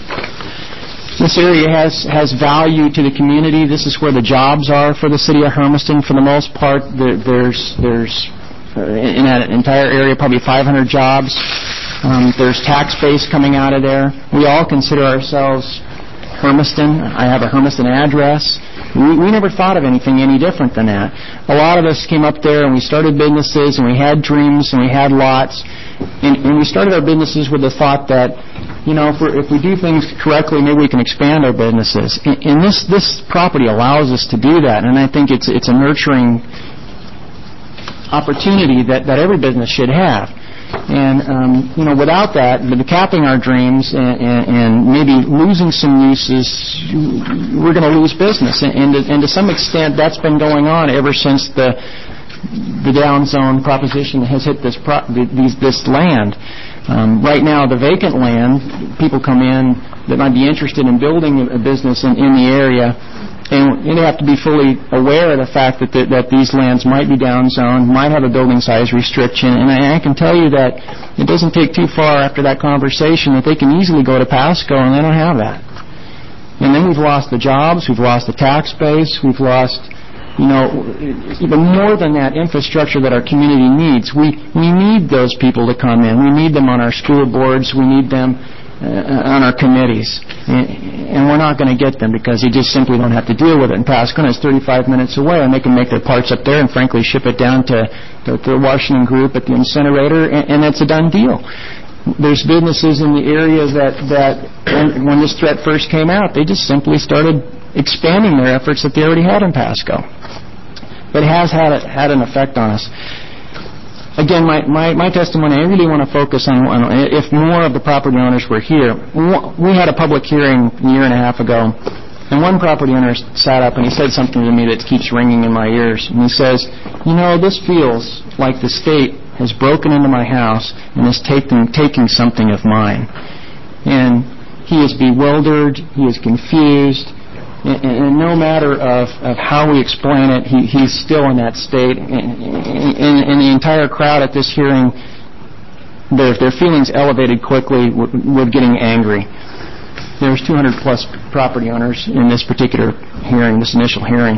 This area has, has value to the community. This is where the jobs are for the city of Hermiston. For the most part, there, there's, there's uh, in that entire area probably five hundred jobs. Um, there's tax base coming out of there. We all consider ourselves Hermiston. I have a Hermiston address. We, we never thought of anything any different than that. A lot of us came up there and we started businesses and we had dreams and we had lots. And, and we started our businesses with the thought that, you know, if, we're, if we do things correctly, maybe we can expand our businesses. And, and this this property allows us to do that, and I think it's it's a nurturing opportunity that, that every business should have. And, um, you know, without that, the capping our dreams and, and, and maybe losing some uses, we're going to lose business. And, and, to, and to some extent, that's been going on ever since the the down zone proposition has hit this pro- these, this land. Um, right now, the vacant land, people come in that might be interested in building a business in, in the area, and they have to be fully aware of the fact that the, that these lands might be down zoned, might have a building size restriction, and I, I can tell you that it doesn't take too far after that conversation that they can easily go to Pasco, and they don't have that. And then we've lost the jobs, we've lost the tax base, we've lost, you know, even more than that infrastructure that our community needs. We we need those people to come in. We need them on our school boards. We need them uh, on our committees. And, and we're not going to get them because you just simply don't have to deal with it. And Pasco is thirty-five minutes away, and they can make their parts up there and frankly ship it down to, to, to the Washington Group at the incinerator, and, and it's a done deal. There's businesses in the area that, that when, when this threat first came out, they just simply started expanding their efforts that they already had in Pasco. But it has had, a, had an effect on us. Again, my, my, my testimony, I really want to focus on, on if more of the property owners were here. We had a public hearing a year and a half ago, and one property owner sat up and he said something to me that keeps ringing in my ears. And he says, you know, this feels like the state has broken into my house and is taking, taking something of mine. And he is bewildered, he is confused, and, and no matter of, of how we explain it, he, he's still in that state. And, and, and the entire crowd at this hearing, their, their feelings elevated quickly with, with getting angry. There's two hundred plus property owners in this particular hearing, this initial hearing.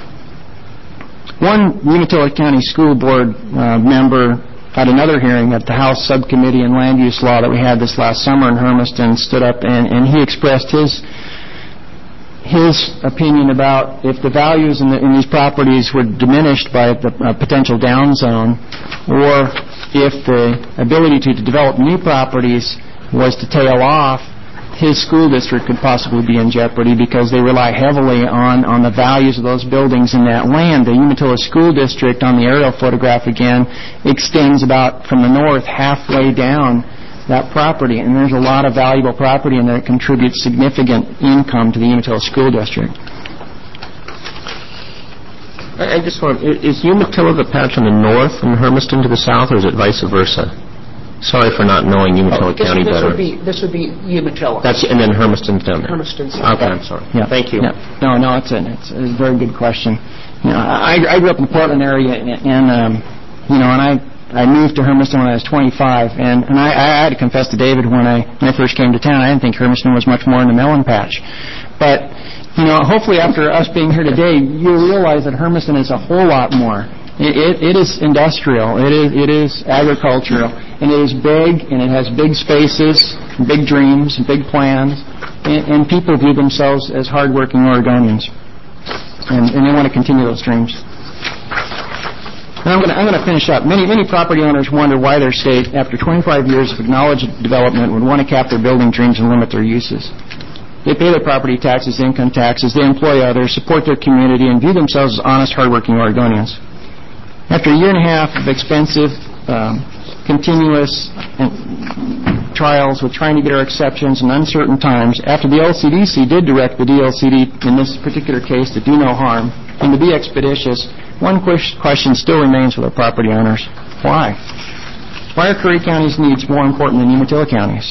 One Umatilla County School Board uh, member at another hearing at the House Subcommittee on Land Use Law that we had this last summer in Hermiston stood up and, and he expressed his his opinion about if the values in, the, in these properties were diminished by the uh, potential down zone, or if the ability to, to develop new properties was to tail off, his school district could possibly be in jeopardy because they rely heavily on, on the values of those buildings in that land. The Umatilla School District, on the aerial photograph again, extends about from the north halfway down that property, and there's a lot of valuable property in there that contributes significant income to the Umatilla School District. I, I just want, is Umatilla the patch on the north and Hermiston to the south, or is it vice versa? Sorry for not knowing Umatilla oh, County this, this better. Would be, this would be Umatilla. That's, and then Hermiston's down there. Hermiston's. Okay, I'm sorry. Yeah. Thank you. Yeah. No, no, it's a, it's a very good question. You know, I, I grew up in the Portland area, and, and um, you know, and I I moved to Hermiston when I was twenty-five, and, and I, I had to confess to David when I when I first came to town, I didn't think Hermiston was much more than a melon patch. But, you know, hopefully after us being here today, you'll realize that Hermiston is a whole lot more. It, it, it is industrial, it is, it is agricultural, and it is big, and it has big spaces, big dreams, big plans, and, and people view themselves as hardworking Oregonians, and, and they want to continue those dreams. And I'm going to I'm going to finish up. Many many property owners wonder why their state, after twenty-five years of acknowledged development, would want to cap their building dreams and limit their uses. They pay their property taxes, income taxes, they employ others, support their community, and view themselves as honest, hardworking Oregonians. After a year and a half of expensive, um, continuous trials with trying to get our exceptions in uncertain times, after the L C D C did direct the D L C D in this particular case to do no harm and to be expeditious, one question still remains with our property owners. Why? Why are Curry County's needs more important than Umatilla County's?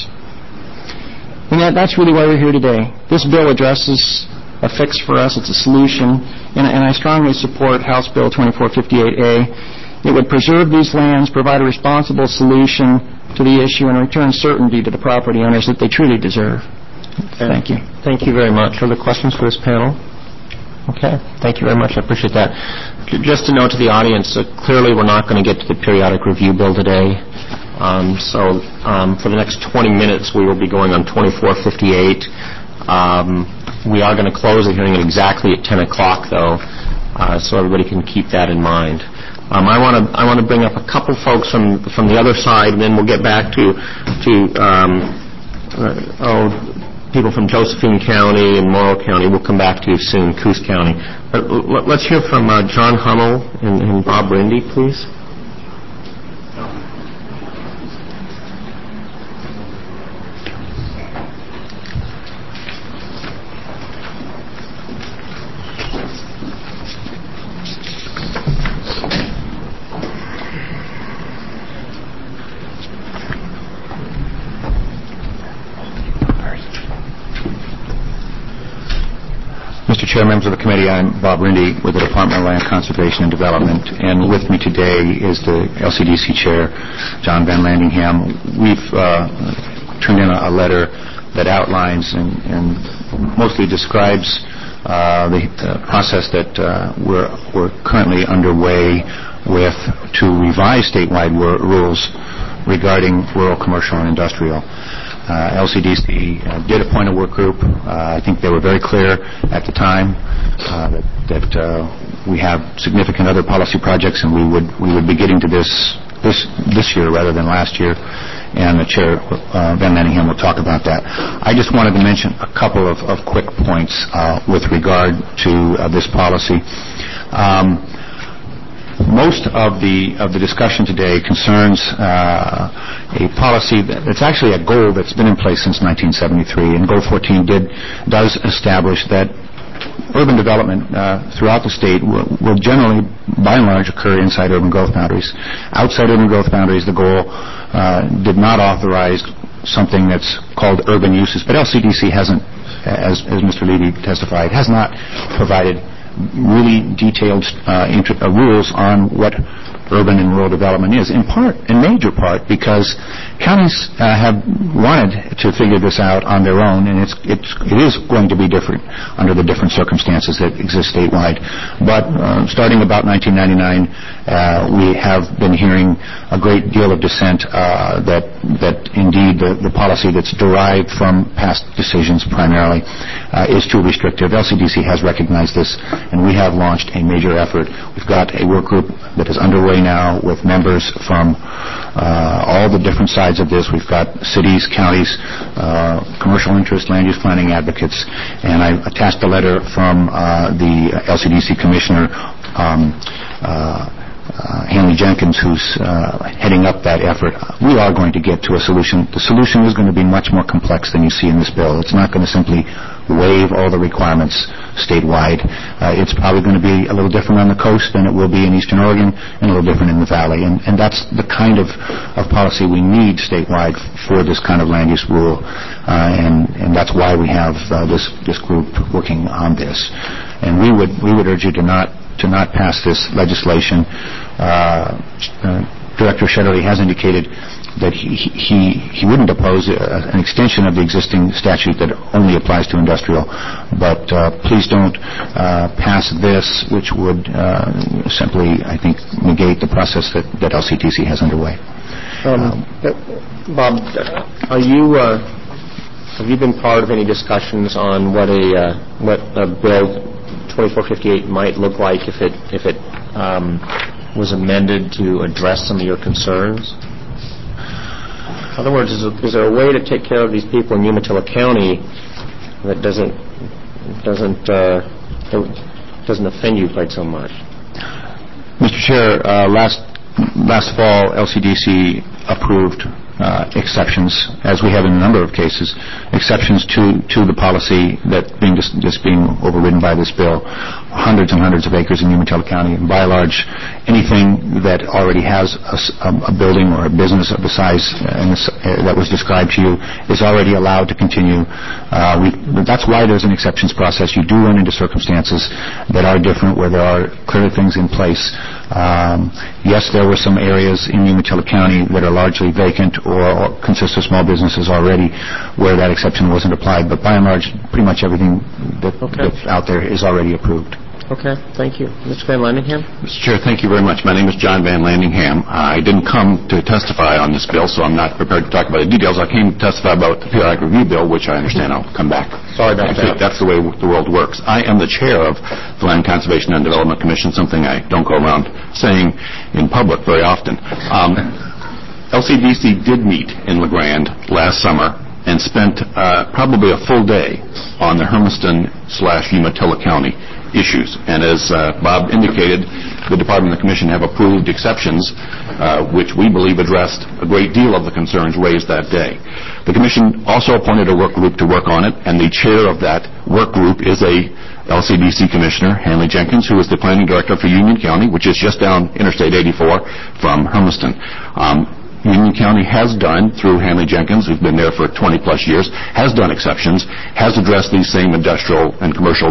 And that, that's really why we're here today. This bill addresses a fix for us. It's a solution, and, and I strongly support House Bill twenty-four fifty-eight A. It would preserve these lands, provide a responsible solution to the issue, and return certainty to the property owners that they truly deserve. Okay. Thank you. Thank you very much. Further questions for this panel? Okay. Thank you very much. I appreciate that. Just to note to the audience, uh, clearly we're not going to get to the periodic review bill today. Um, so um, for the next twenty minutes, we will be going on twenty-four fifty-eight. Um, we are going to close the hearing at exactly at ten o'clock, though, uh, so everybody can keep that in mind. Um, I want to I want to bring up a couple folks from from the other side, and then we'll get back to to um, uh, oh, people from Josephine County and Morrow County. We'll come back to you soon, Coos County. But l- let's hear from uh, John Hummel and, and Bob Rindy, please. Chair, members of the committee, I'm Bob Rindy with the Department of Land Conservation and Development, and with me today is the L C D C Chair, John Van Landingham. We've uh, turned in a, a letter that outlines and, and mostly describes uh, the uh, process that uh, we're, we're currently underway with to revise statewide wor- rules regarding rural, commercial, and industrial. Uh, L C D C uh, did appoint a work group. Uh, I think they were very clear at the time uh, that, that uh, we have significant other policy projects, and we would we would be getting to this this this year rather than last year. And the Chair, uh, Van Landingham, will talk about that. I just wanted to mention a couple of, of quick points uh, with regard to uh, this policy. Um, Most of the of the discussion today concerns uh, a policy that's actually a goal that's been in place since nineteen seventy-three, and Goal fourteen did does establish that urban development uh, throughout the state will, will generally, by and large, occur inside urban growth boundaries. Outside urban growth boundaries, the goal uh, did not authorize something that's called urban uses, but L C D C hasn't, as, as Mister Levy testified, has not provided really detailed uh, inter- uh, rules on what urban and rural development is, in part, in major part, because counties uh, have wanted to figure this out on their own, and it's, it's, it is going to be different under the different circumstances that exist statewide. But uh, starting about nineteen ninety-nine, uh, we have been hearing a great deal of dissent uh, that, that indeed the, the policy that's derived from past decisions primarily uh, is too restrictive. L C D C has recognized this, and we have launched a major effort. We've got a work group that is underway now with members from uh, all the different sides of this. We've got cities, counties, uh, commercial interest, land use planning advocates, and I attached a letter from uh, the L C D C Commissioner um, uh, Uh, Hanley Jenkins, who's uh, heading up that effort. We are going to get to a solution. The solution is going to be much more complex than you see in this bill. It's not going to simply waive all the requirements statewide. Uh, it's probably going to be a little different on the coast than it will be in eastern Oregon, and a little different in the valley. And, and that's the kind of, of policy we need statewide for this kind of land use rule. Uh, and, and that's why we have uh, this, this group working on this. And we would, we would urge you to not to not pass this legislation. Uh, uh, Director Shetterly has indicated that he, he, he wouldn't oppose a, an extension of the existing statute that only applies to industrial, but uh, please don't uh, pass this, which would uh, simply, I think, negate the process that, that L C D C has underway. Um, uh, Bob, are you, uh, have you been part of any discussions on what a, uh, what a bill twenty-four fifty-eight might look like if it if it um, was amended to address some of your concerns? In other words, is, is there a way to take care of these people in Umatilla County that doesn't doesn't uh, doesn't offend you quite so much? Mister Chair, uh, last last fall, L C D C approved uh, exceptions, as we have in a number of cases, exceptions to, to the policy that being just, just being overridden by this bill. Hundreds and hundreds of acres in Umatilla County, and by and large, anything that already has a, a building or a business of the size and the, uh, that was described to you is already allowed to continue. Uh, we, that's why there's an exceptions process. You do run into circumstances that are different, where there are clear things in place. Um, yes, there were some areas in Umatilla County that are largely vacant or, or consist of small businesses already where that exception wasn't applied, but by and large, pretty much everything that, okay. that's out there is already approved. Okay, thank you. Mister Van Landingham? Mister Chair, thank you very much. My name is John Van Landingham. I didn't come to testify on this bill, so I'm not prepared to talk about the details. I came to testify about the periodic review bill, which I understand I'll come back. Sorry about that. That's the way the world works. I am the chair of the Land Conservation and Development Commission, something I don't go around saying in public very often. Um, L C D C did meet in La Grande last summer and spent uh, probably a full day on the Hermiston slash Umatilla County issues. And as uh, Bob indicated, the Department and the Commission have approved exceptions, uh, which we believe addressed a great deal of the concerns raised that day. The Commission also appointed a work group to work on it, and the chair of that work group is a L C D C Commissioner, Hanley Jenkins, who is the Planning Director for Union County, which is just down Interstate eighty-four from Hermiston. Um, Union County has done, through Hanley Jenkins, who's been there for twenty plus years, has done exceptions, has addressed these same industrial and commercial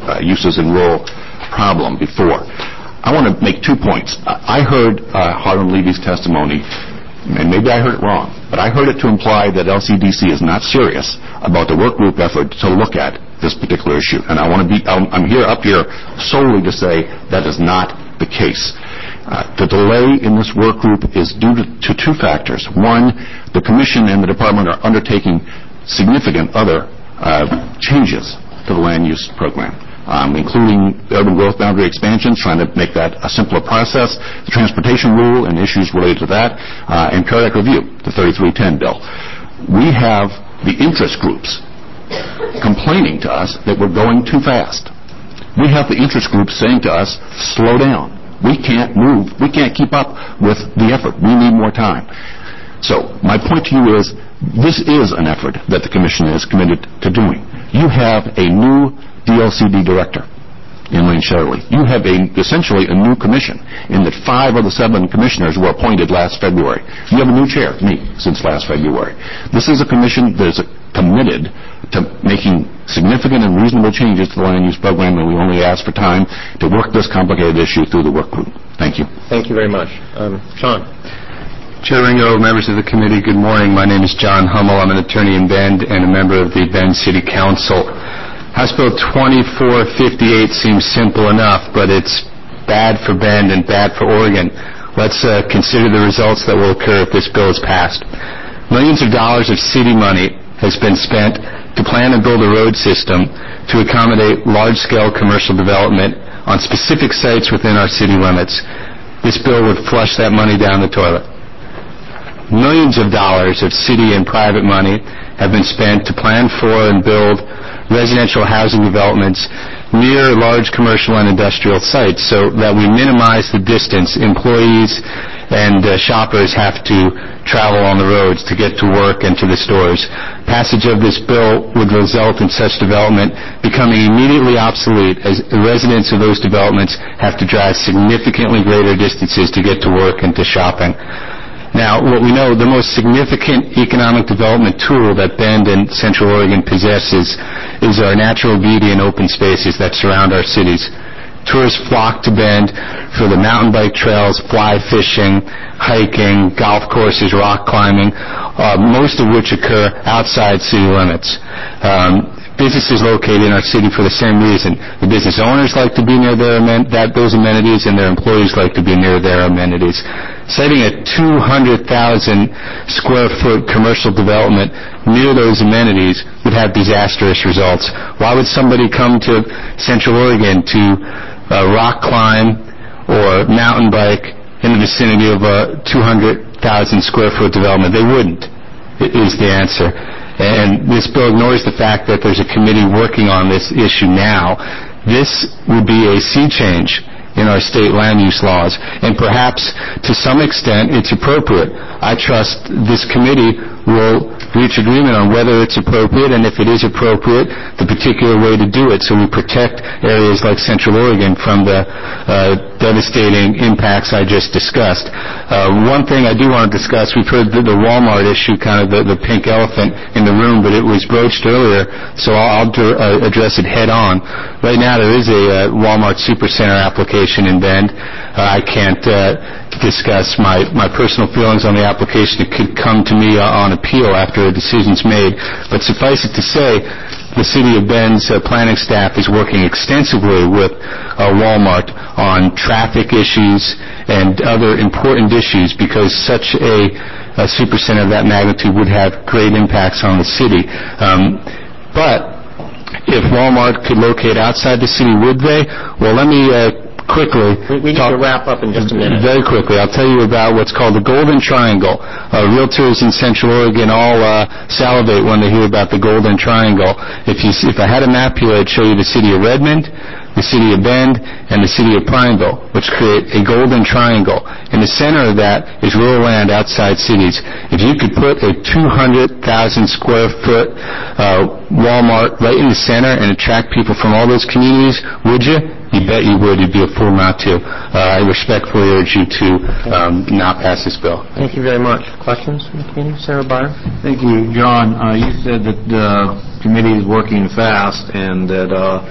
uh, uses in rural problem before. I want to make two points. I heard uh, Harlan Levy's testimony, and maybe I heard it wrong, but I heard it to imply that L C D C is not serious about the work group effort to look at this particular issue. And I want to be, I'm, I'm here up here solely to say that is not the case. Uh, the delay in this work group is due to, to two factors. One, the Commission and the Department are undertaking significant other uh, changes to the land use program, um, including urban growth boundary expansions, trying to make that a simpler process, the transportation rule and issues related to that, uh, and Cardiac Review, the thirty-three ten bill. We have the interest groups complaining to us that we're going too fast. We have the interest groups saying to us, slow down. We can't move. We can't keep up with the effort. We need more time. So my point to you is, this is an effort that the Commission is committed to doing. You have a new D L C D director in Lane Shetterly. You have a, essentially a new commission in that five of the seven commissioners were appointed last February. You have a new chair, me, since last February. This is a commission that is committed to making significant and reasonable changes to the land use program, and we only ask for time to work this complicated issue through the work group. Thank you. Thank you very much. Um, Sean. Chair Ringo, members of the committee, good morning. My name is John Hummel. I'm an attorney in Bend and a member of the Bend City Council. House Bill twenty-four fifty-eight seems simple enough, but it's bad for Bend and bad for Oregon. Let's uh, consider the results that will occur if this bill is passed. Millions of dollars of city money has been spent to plan and build a road system to accommodate large-scale commercial development on specific sites within our city limits. This bill would flush that money down the toilet. Millions of dollars of city and private money have been spent to plan for and build residential housing developments near large commercial and industrial sites so that we minimize the distance employees and uh, shoppers have to travel on the roads to get to work and to the stores. Passage of this bill would result in such development becoming immediately obsolete, as the residents of those developments have to drive significantly greater distances to get to work and to shopping. Now, what we know, the most significant economic development tool that Bend and Central Oregon possesses is our natural beauty and open spaces that surround our cities. Tourists flock to Bend for the mountain bike trails, fly fishing, hiking, golf courses, rock climbing, uh, most of which occur outside city limits. Um, businesses located in our city for the same reason. The business owners like to be near their amen- that, those amenities, and their employees like to be near their amenities. Citing a two hundred thousand square foot commercial development near those amenities would have disastrous results. Why would somebody come to Central Oregon to uh, rock climb or mountain bike in the vicinity of a two hundred thousand square foot development? They wouldn't, is the answer. And this bill ignores the fact that there's a committee working on this issue now. This would be a sea change in our state land use laws, and perhaps to some extent it's appropriate. I trust this committee will reach agreement on whether it's appropriate, and if it is appropriate, the particular way to do it so we protect areas like Central Oregon from the uh, devastating impacts I just discussed. Uh, one thing I do want to discuss, we've heard the, the Walmart issue, kind of the, the pink elephant in the room, but it was broached earlier, so I'll, I'll uh, address it head on. Right now there is a uh, Walmart Supercenter application in Bend. Uh, I can't uh, discuss my, my personal feelings on the application. It could come to me uh, on appeal after a decision's made. But suffice it to say, the City of Bend's uh, planning staff is working extensively with uh, Walmart on traffic issues and other important issues because such a, a supercenter of that magnitude would have great impacts on the city. Um, but if Walmart could locate outside the city, would they? Well, let me uh, quickly We, we need talk, to wrap up in just a minute. Very quickly, I'll tell you about what's called the Golden Triangle. Uh, realtors in Central Oregon all uh, salivate when they hear about the Golden Triangle. If you, if I had a map here, I'd show you the city of Redmond, the city of Bend, and the city of Prineville, which create a Golden Triangle. In the center of that is rural land outside cities. If you could put a two hundred thousand square foot uh, Walmart right in the center and attract people from all those communities, would you? You bet you would. You'd be a fool not to. Uh, I respectfully urge you to um, not pass this bill. Thank you very much. Questions from the committee? Senator Byer? Thank you, John. Uh, you said that the uh, committee is working fast and that uh,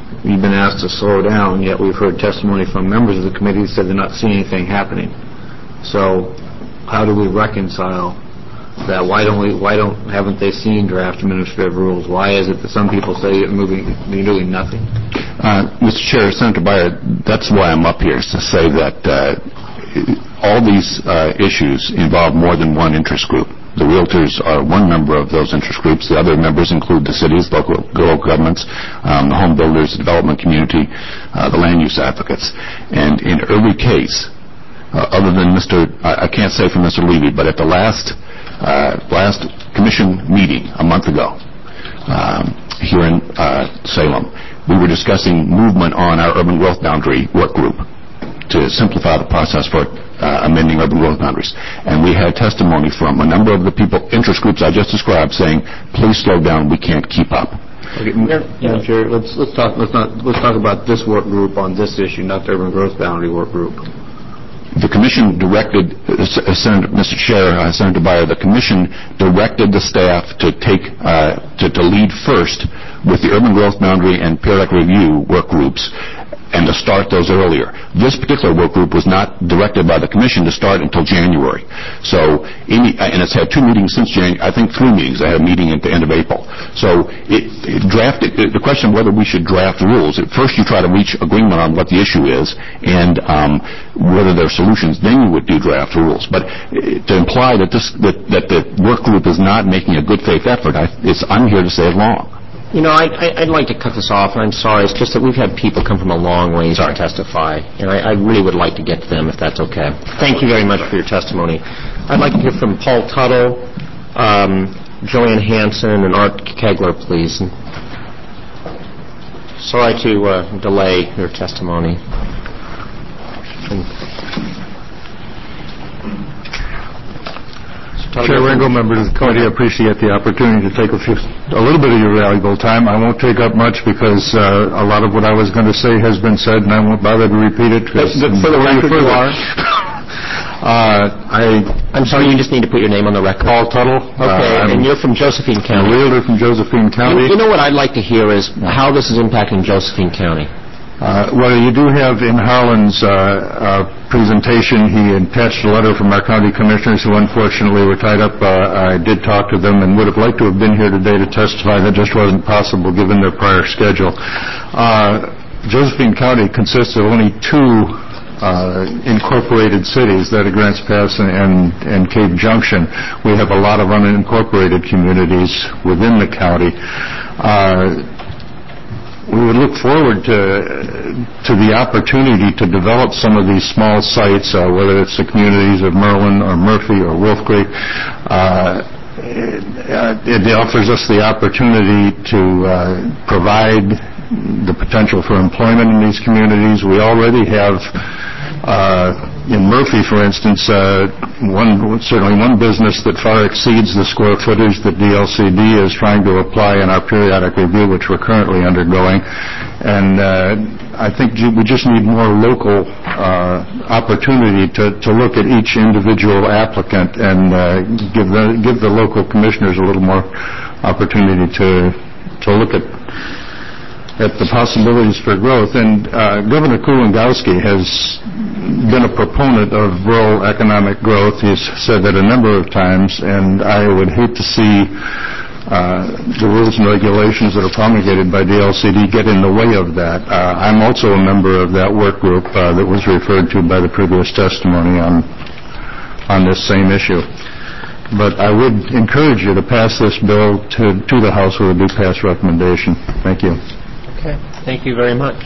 we've been asked to slow down, yet we've heard testimony from members of the committee that said they're not seeing anything happening. So how do we reconcile that? Why don't we, why don't, haven't they seen draft administrative rules? Why is it that some people say you're moving, you're doing nothing? Uh, Mister Chair, Senator Beyer, that's why I'm up here, is to say that uh, all these uh, issues involve more than one interest group. The realtors are one member of those interest groups. The other members include the cities, local, local governments, um, the home builders, the development community, uh, the land use advocates. And in every case, uh, other than Mister I, I can't say for Mister Levy, but at the last uh, last commission meeting a month ago um, here in uh, Salem, we were discussing movement on our urban growth boundary work group to simplify the process for uh, amending urban growth boundaries. And we had testimony from a number of the people, interest groups I just described, saying, please slow down, we can't keep up. Okay, Madam Chair, let's, let's talk, let's not, let's talk about this work group on this issue, not the urban growth boundary work group. The Commission directed, uh, Senator, Mister Chair, uh, Senator Beyer, the Commission directed the staff to take, uh, to, to lead first with the urban growth boundary and periodic review work groups, and to start those earlier. This particular work group was not directed by the Commission to start until January. So, any, and it's had two meetings since January, I think three meetings. They had a meeting at the end of April. So, it, it drafted, the question of whether we should draft rules, at first you try to reach agreement on what the issue is and um, whether there are solutions, then you would do draft rules. But to imply that, this, that, that the work group is not making a good faith effort, I, it's, I'm here to say it wrong. You know, I, I, I'd like to cut this off, and I'm sorry. It's just that we've had people come from a long ways to testify, and I, I really would like to get to them, if that's okay. Thank you very much for your testimony. I'd like to hear from Paul Tuttle, um, Joanne Hanson, and Art Kegler, please. And sorry to uh, delay your testimony. And Chair Ringo, members of the committee, I appreciate the opportunity to take a, few, a little bit of your valuable time. I won't take up much because uh, a lot of what I was going to say has been said, and I won't bother to repeat it. But, but for the record, you are? uh, I, I'm sorry, you just need to put your name on the record. Paul Tuttle. Okay, uh, and you're from Josephine County. I'm a realtor from Josephine County. You, you know what I'd like to hear is how this is impacting Josephine County. Uh, well, you do have in Harlan's uh, uh, presentation, he attached a letter from our county commissioners who unfortunately were tied up. Uh, I did talk to them and would have liked to have been here today to testify. That just wasn't possible given their prior schedule. Uh, Josephine County consists of only two uh, incorporated cities, that of Grants Pass and, and, and Cape Junction. We have a lot of unincorporated communities within the county. Uh, We would look forward to to the opportunity to develop some of these small sites, uh, whether it's the communities of Merlin or Murphy or Wolf Creek. Uh, it, it offers us the opportunity to uh, provide the potential for employment in these communities. We already have uh, in Murphy, for instance, uh, one certainly one business that far exceeds the square footage that D L C D is trying to apply in our periodic review, which we're currently undergoing. And uh, I think we just need more local uh, opportunity to, to look at each individual applicant and uh, give the give the local commissioners a little more opportunity to to look at at the possibilities for growth. And uh, Governor Kulongoski has been a proponent of rural economic growth. He's said that a number of times, and I would hate to see uh, the rules and regulations that are promulgated by D L C D get in the way of that. Uh, I'm also a member of that work group uh, that was referred to by the previous testimony on on this same issue. But I would encourage you to pass this bill to, to the House with a due pass recommendation. Thank you. Okay, thank you very much.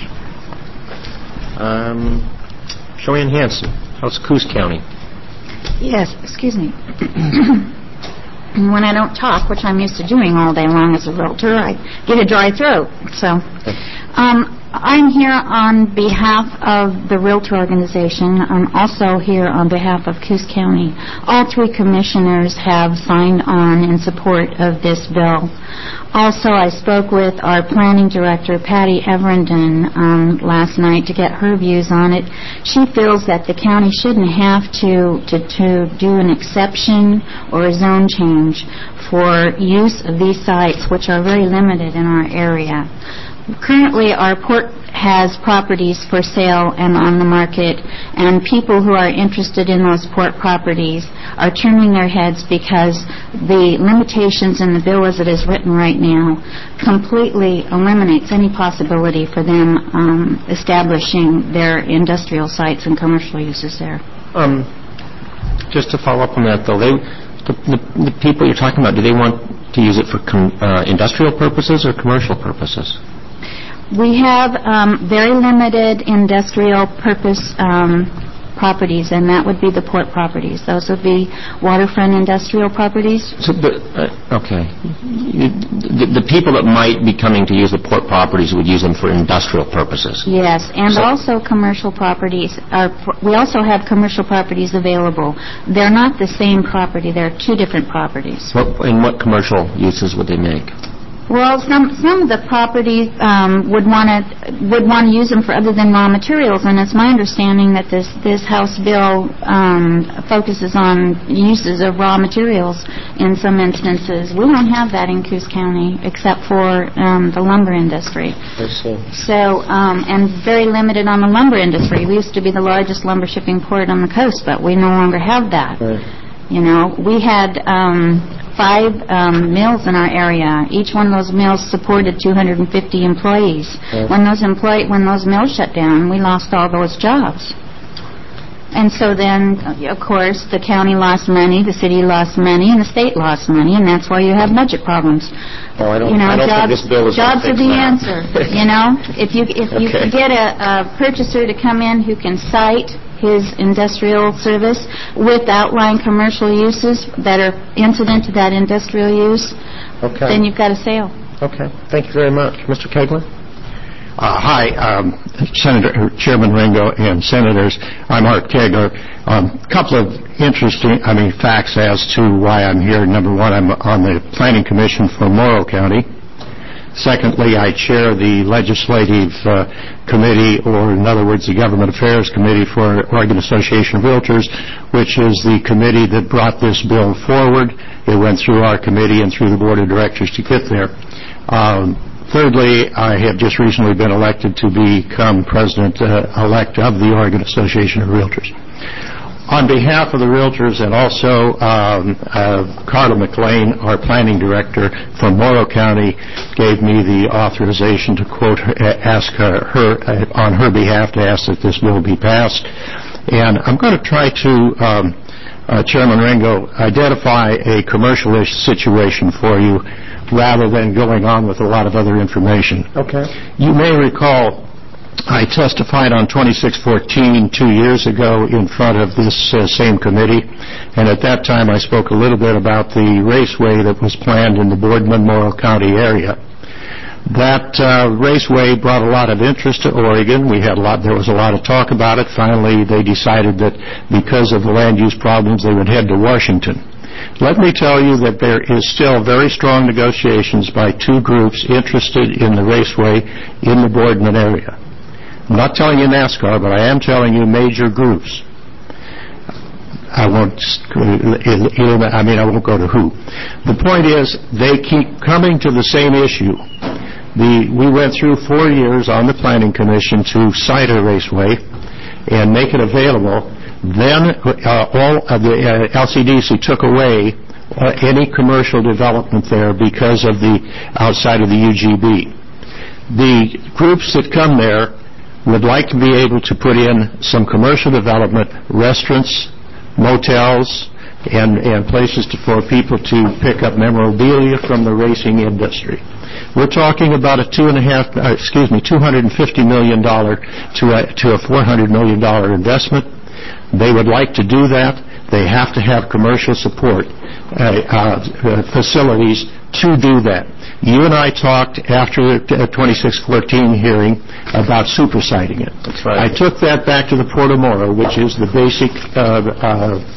Um, Joanne Hanson, how's Coos County? Yes, excuse me. When I don't talk, which I'm used to doing all day long as a realtor, I get a dry throat. So, um, I'm here on behalf of the Realtor Organization. I'm also here on behalf of Coos County. All three commissioners have signed on in support of this bill. Also, I spoke with our planning director, Patty Everenden, um, last night to get her views on it. She feels that the county shouldn't have to, to, to do an exception or a zone change for use of these sites, which are very limited in our area. currently our port has properties for sale and on the market, and people who are interested in those port properties are turning their heads because the limitations in the bill as it is written right now completely eliminates any possibility for them um, establishing their industrial sites and commercial uses there. Um, just to follow up on that, though, they, the, the, the people you're talking about, do they want to use it for com- uh, industrial purposes or commercial purposes? We have um, very limited industrial purpose um, properties, and that would be the port properties. Those would be waterfront industrial properties. So, but, uh, okay. The, the people that might be coming to use the port properties would use them for industrial purposes. Yes, and so, also commercial properties. Are, we also have commercial properties available. They're not the same property. They're two different properties. What, and what commercial uses would they make? Well, some some of the property um, would want to would want to use them for other than raw materials, and it's my understanding that this this House bill um, focuses on uses of raw materials in some instances. We don't have that in Coos County except for um, the lumber industry. I see. So um, and very limited on the lumber industry. We used to be the largest lumber shipping port on the coast, but we no longer have that. Right. You know, we had um, five um, mills in our area. Each one of those mills supported two hundred fifty employees. Right. When those employ- when those mills shut down, we lost all those jobs. And so then, of course, the county lost money, the city lost money, and the state lost money, and that's why you have budget problems. Oh, I don't, you know, I don't jobs, think this bill is jobs are the that. answer. You know, if you if you Okay. can get a, a purchaser to come in who can cite his industrial service with outlying commercial uses that are incident to that industrial use, okay. then you've got a sale. Okay. Thank you very much. Mister Keigler? Uh, hi, um, Senator Chairman Ringo and Senators. I'm Art Keigler. A um, couple of interesting, I mean, facts as to why I'm here. Number one, I'm on the Planning Commission for Morrow County. Secondly, I chair the Legislative uh, Committee, or in other words, the Government Affairs Committee for Oregon Association of Realtors, which is the committee that brought this bill forward. It went through our committee and through the Board of Directors to get there. Um, Thirdly, I have just recently been elected to become President-elect uh, of the Oregon Association of Realtors. On behalf of the Realtors and also um, uh, Carla McLean, our Planning Director from Morrow County, gave me the authorization to quote, ask her, her uh, on her behalf to ask that this bill be passed. And I'm going to try to, um, uh, Chairman Ringo, identify a commercial-ish situation for you, rather than going on with a lot of other information. Okay. You may recall I testified on twenty-six fourteen two years ago in front of this uh, same committee, and at that time I spoke a little bit about the raceway that was planned in the Boardman-Morrow County area. That uh, raceway brought a lot of interest to Oregon. We had a lot, there was a lot of talk about it. Finally, they decided that because of the land use problems, they would head to Washington. Let me tell you that there is still very strong negotiations by two groups interested in the raceway in the Boardman area. I'm not telling you NASCAR, but I am telling you major groups. I won't, I mean, I won't go to who. The point is, they keep coming to the same issue. The, we went through four years on the Planning Commission to cite a raceway and make it available. Then uh, all of the uh, L C D C took away uh, any commercial development there because of the outside of the U G B. The groups that come there would like to be able to put in some commercial development, restaurants, motels, and, and places to, for people to pick up memorabilia from the racing industry. We're talking about a two and a half, uh, excuse me, two hundred fifty million dollars to a, to a four hundred million dollars investment. They would like to do that. They have to have commercial support uh, uh, facilities to do that. You and I talked after the twenty-six fourteen hearing about supersiding it. That's right. I took that back to the Port of Morrow, which is the basic uh, uh,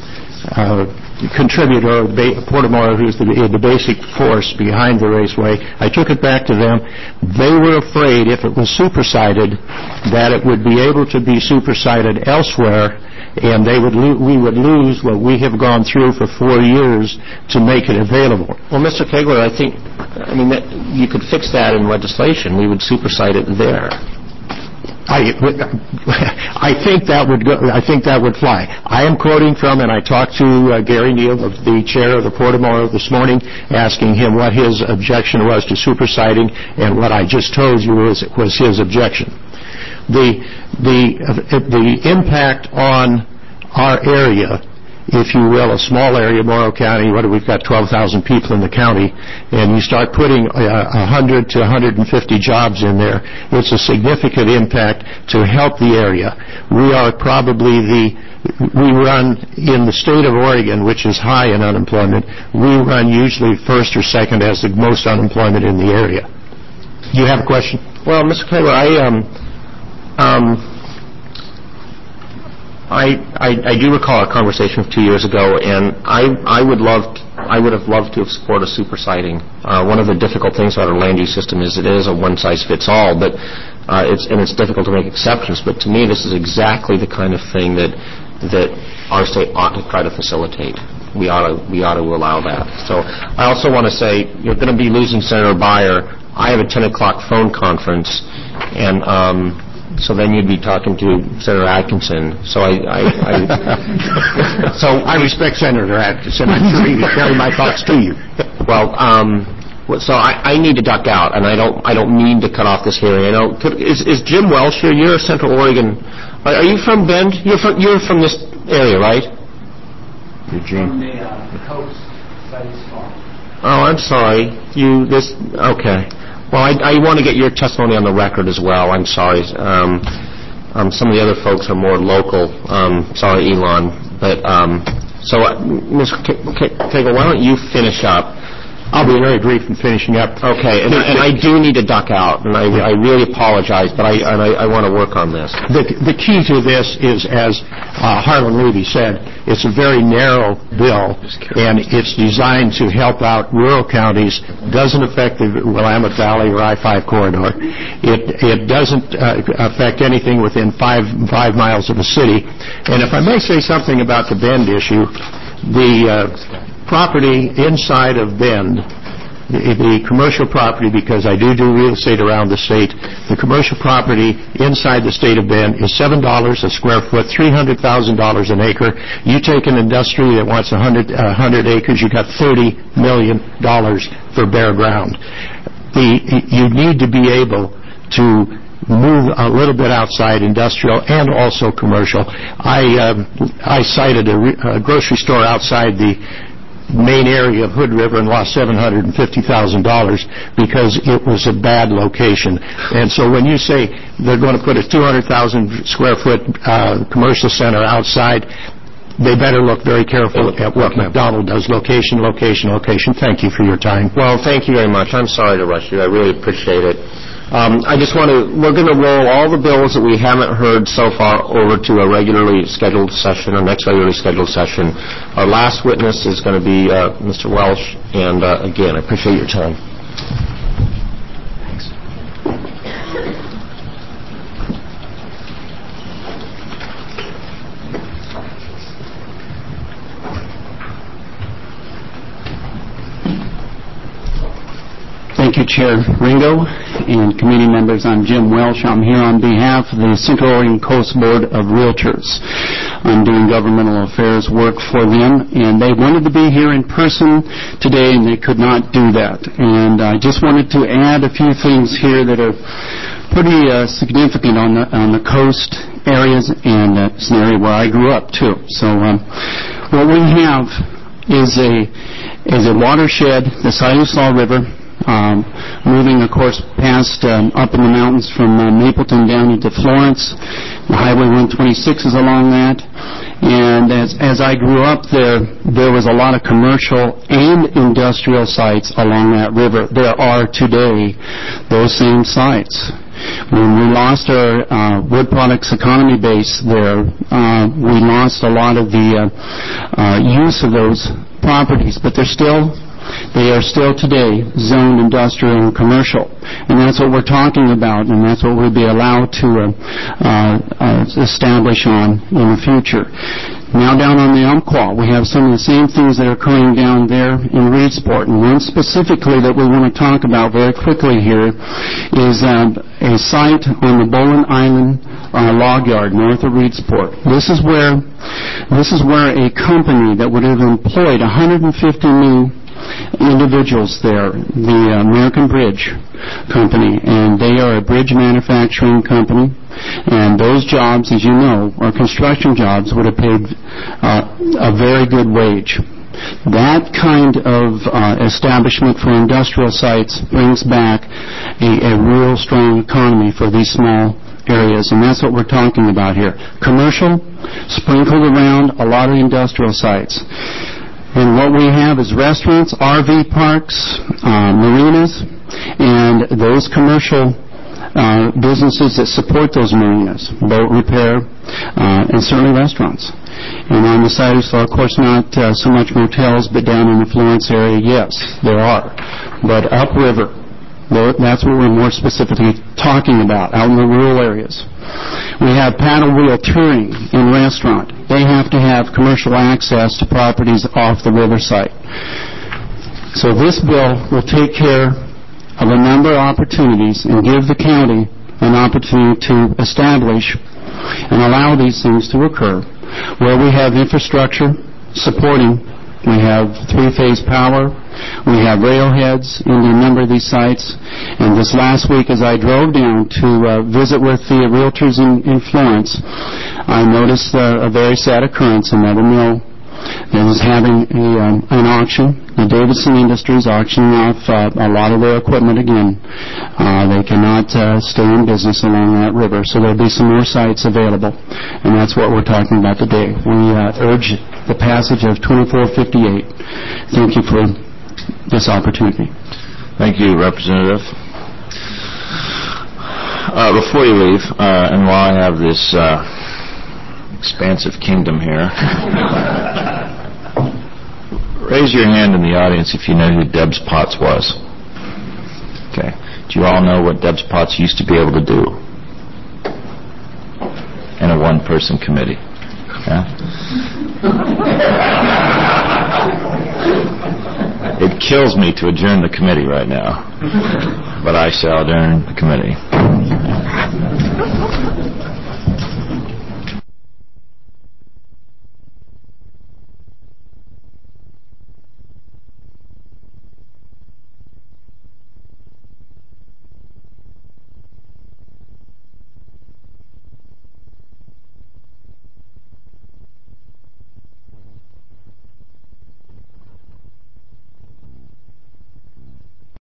uh, contributor, Portamora, who's the, the basic force behind the raceway. I took it back to them. They were afraid if it was supersided that it would be able to be supersided elsewhere, and they would lo- we would lose what we have gone through for four years to make it available. Well, Mister Kegler, I think, I mean, that, you could fix that in legislation. We would superside it there. I, I think that would go, I think that would fly. I am quoting from, and I talked to uh, Gary Neal, the chair of the Portamora, this morning, asking him what his objection was to supersiding, and what I just told you was, was his objection. The the uh, the impact on our area, if you will, a small area, Morrow County, what we've got twelve thousand people in the county, and you start putting uh, one hundred to one hundred fifty jobs in there, it's a significant impact to help the area. We are probably the, we run in the state of Oregon, which is high in unemployment, we run usually first or second as the most unemployment in the area. You have a question? Well, Mister Kegler, I, um, um, I, I, I do recall a conversation two years ago, and I, I would love, I would have loved to have supported a supersiding. Uh, one of the difficult things about our land use system is it is a one-size-fits-all, but uh, it's and it's difficult to make exceptions. But to me, this is exactly the kind of thing that that our state ought to try to facilitate. We ought to we ought to allow that. So I also want to say you're going to be losing Senator Beyer. I have a ten o'clock phone conference, and. Um, So then you'd be talking to Senator Atkinson. So I, I, I so I respect Senator Atkinson. I'm sure he would carry my thoughts to you. Well, um, so I, I need to duck out, and I don't, I don't mean to cut off this hearing. I know. Could, is, is Jim Welsh here? You're a Central Oregon. Are, are you from Bend? You're from, you're from this area, right? Eugene. From the, uh, the coast, Betty's Farm. Oh, I'm sorry. You this okay. Well, I, I want to get your testimony on the record as well. I'm sorry. Um, um, some of the other folks are more local. Um, sorry, Elon. But um, so, uh, Miz Kegler, why don't you finish up? I'll be very brief in finishing up. Okay, and, and I do need to duck out, and I, I really apologize, but I, and I, I want to work on this. The, the key to this is, as uh, Harlan Levy said, it's a very narrow bill, and it's designed to help out rural counties. Doesn't affect the Willamette Valley or I five corridor. It it doesn't uh, affect anything within five five miles of a city. And if I may say something about the Bend issue, the uh, property inside of Bend, the, the commercial property, because I do do real estate around the state, the commercial property inside the state of Bend is seven dollars a square foot, three hundred thousand dollars an acre. You take an industry that wants one hundred, uh, one hundred acres, you got thirty million dollars for bare ground. The, you need to be able to move a little bit outside industrial and also commercial. I, uh, I cited a, re- a grocery store outside the main area of Hood River and lost seven hundred fifty thousand dollars because it was a bad location. And so when you say they're going to put a two hundred thousand square foot uh, commercial center outside, they better look very careful at what okay. McDonald does. Location, location, location. Thank you for your time. Well, thank you very much. I'm sorry to rush you. I really appreciate it. Um, I just want to, we're going to roll all the bills that we haven't heard so far over to a regularly scheduled session, our next regularly scheduled session. Our last witness is going to be uh, Mister Welsh, and uh, again, I appreciate your time. Thanks. Thank you, Chair Ringo and committee members. I'm Jim Welsh. I'm here on behalf of the Central Oregon Coast Board of Realtors. I'm doing governmental affairs work for them, and they wanted to be here in person today, and they could not do that. And I just wanted to add a few things here that are pretty uh, significant on the on the coast areas, and uh, it's an area where I grew up too. So um, what we have is a is a watershed, the Siuslaw River. Um, moving, of course, past um, up in the mountains from uh, Mapleton down into Florence. The Highway one twenty-six is along that. And as, as I grew up there, there was a lot of commercial and industrial sites along that river. There are today those same sites. When we lost our uh, wood products economy base there, uh, we lost a lot of the uh, uh, use of those properties, but they're still They are still today zoned industrial and commercial, and that's what we're talking about, and that's what we'll be allowed to uh, uh, uh, establish on in the future. Now down on the Umpqua, we have some of the same things that are occurring down there in Reedsport, and one specifically that we want to talk about very quickly here is uh, a site on the Bowen Island uh, log yard north of Reedsport. This is where this is where a company that would have employed one hundred fifty new individuals there, the American Bridge Company, and they are a bridge manufacturing company, and those jobs, as you know, are construction jobs, would have paid uh, a very good wage. That kind of uh, establishment for industrial sites brings back a, a real strong economy for these small areas, and that's what we're talking about here. Commercial, sprinkled around a lot of industrial sites. And what we have is restaurants, R V parks, uh, marinas, and those commercial uh, businesses that support those marinas, boat repair, uh, and certainly restaurants. And on the side, so of course not uh, so much motels, but down in the Florence area, yes, there are. But upriver, that's what we're more specifically talking about, out in the rural areas. We have paddle wheel touring and restaurant. They have to have commercial access to properties off the riverside. So this bill will take care of a number of opportunities and give the county an opportunity to establish and allow these things to occur where we have infrastructure supporting. We have three-phase power. We have railheads in a number of these sites. And this last week, as I drove down to uh, visit with the realtors in, in Florence, I noticed uh, a very sad occurrence in that a mill that was having a, um, an auction. The Davidson Industries auctioning off uh, a lot of their equipment again. Uh, they cannot uh, stay in business along that river, so there'll be some more sites available. And that's what we're talking about today. We uh, urge the passage of twenty-four fifty-eight. Thank you for this opportunity. Thank you, Representative. Uh, before you leave, uh, and while I have this uh, expansive kingdom here, raise your hand in the audience if you know who Debs Potts was. Okay. Do you all know what Debs Potts used to be able to do in a one-person committee? Yeah? It kills me to adjourn the committee right now, but I shall adjourn the committee.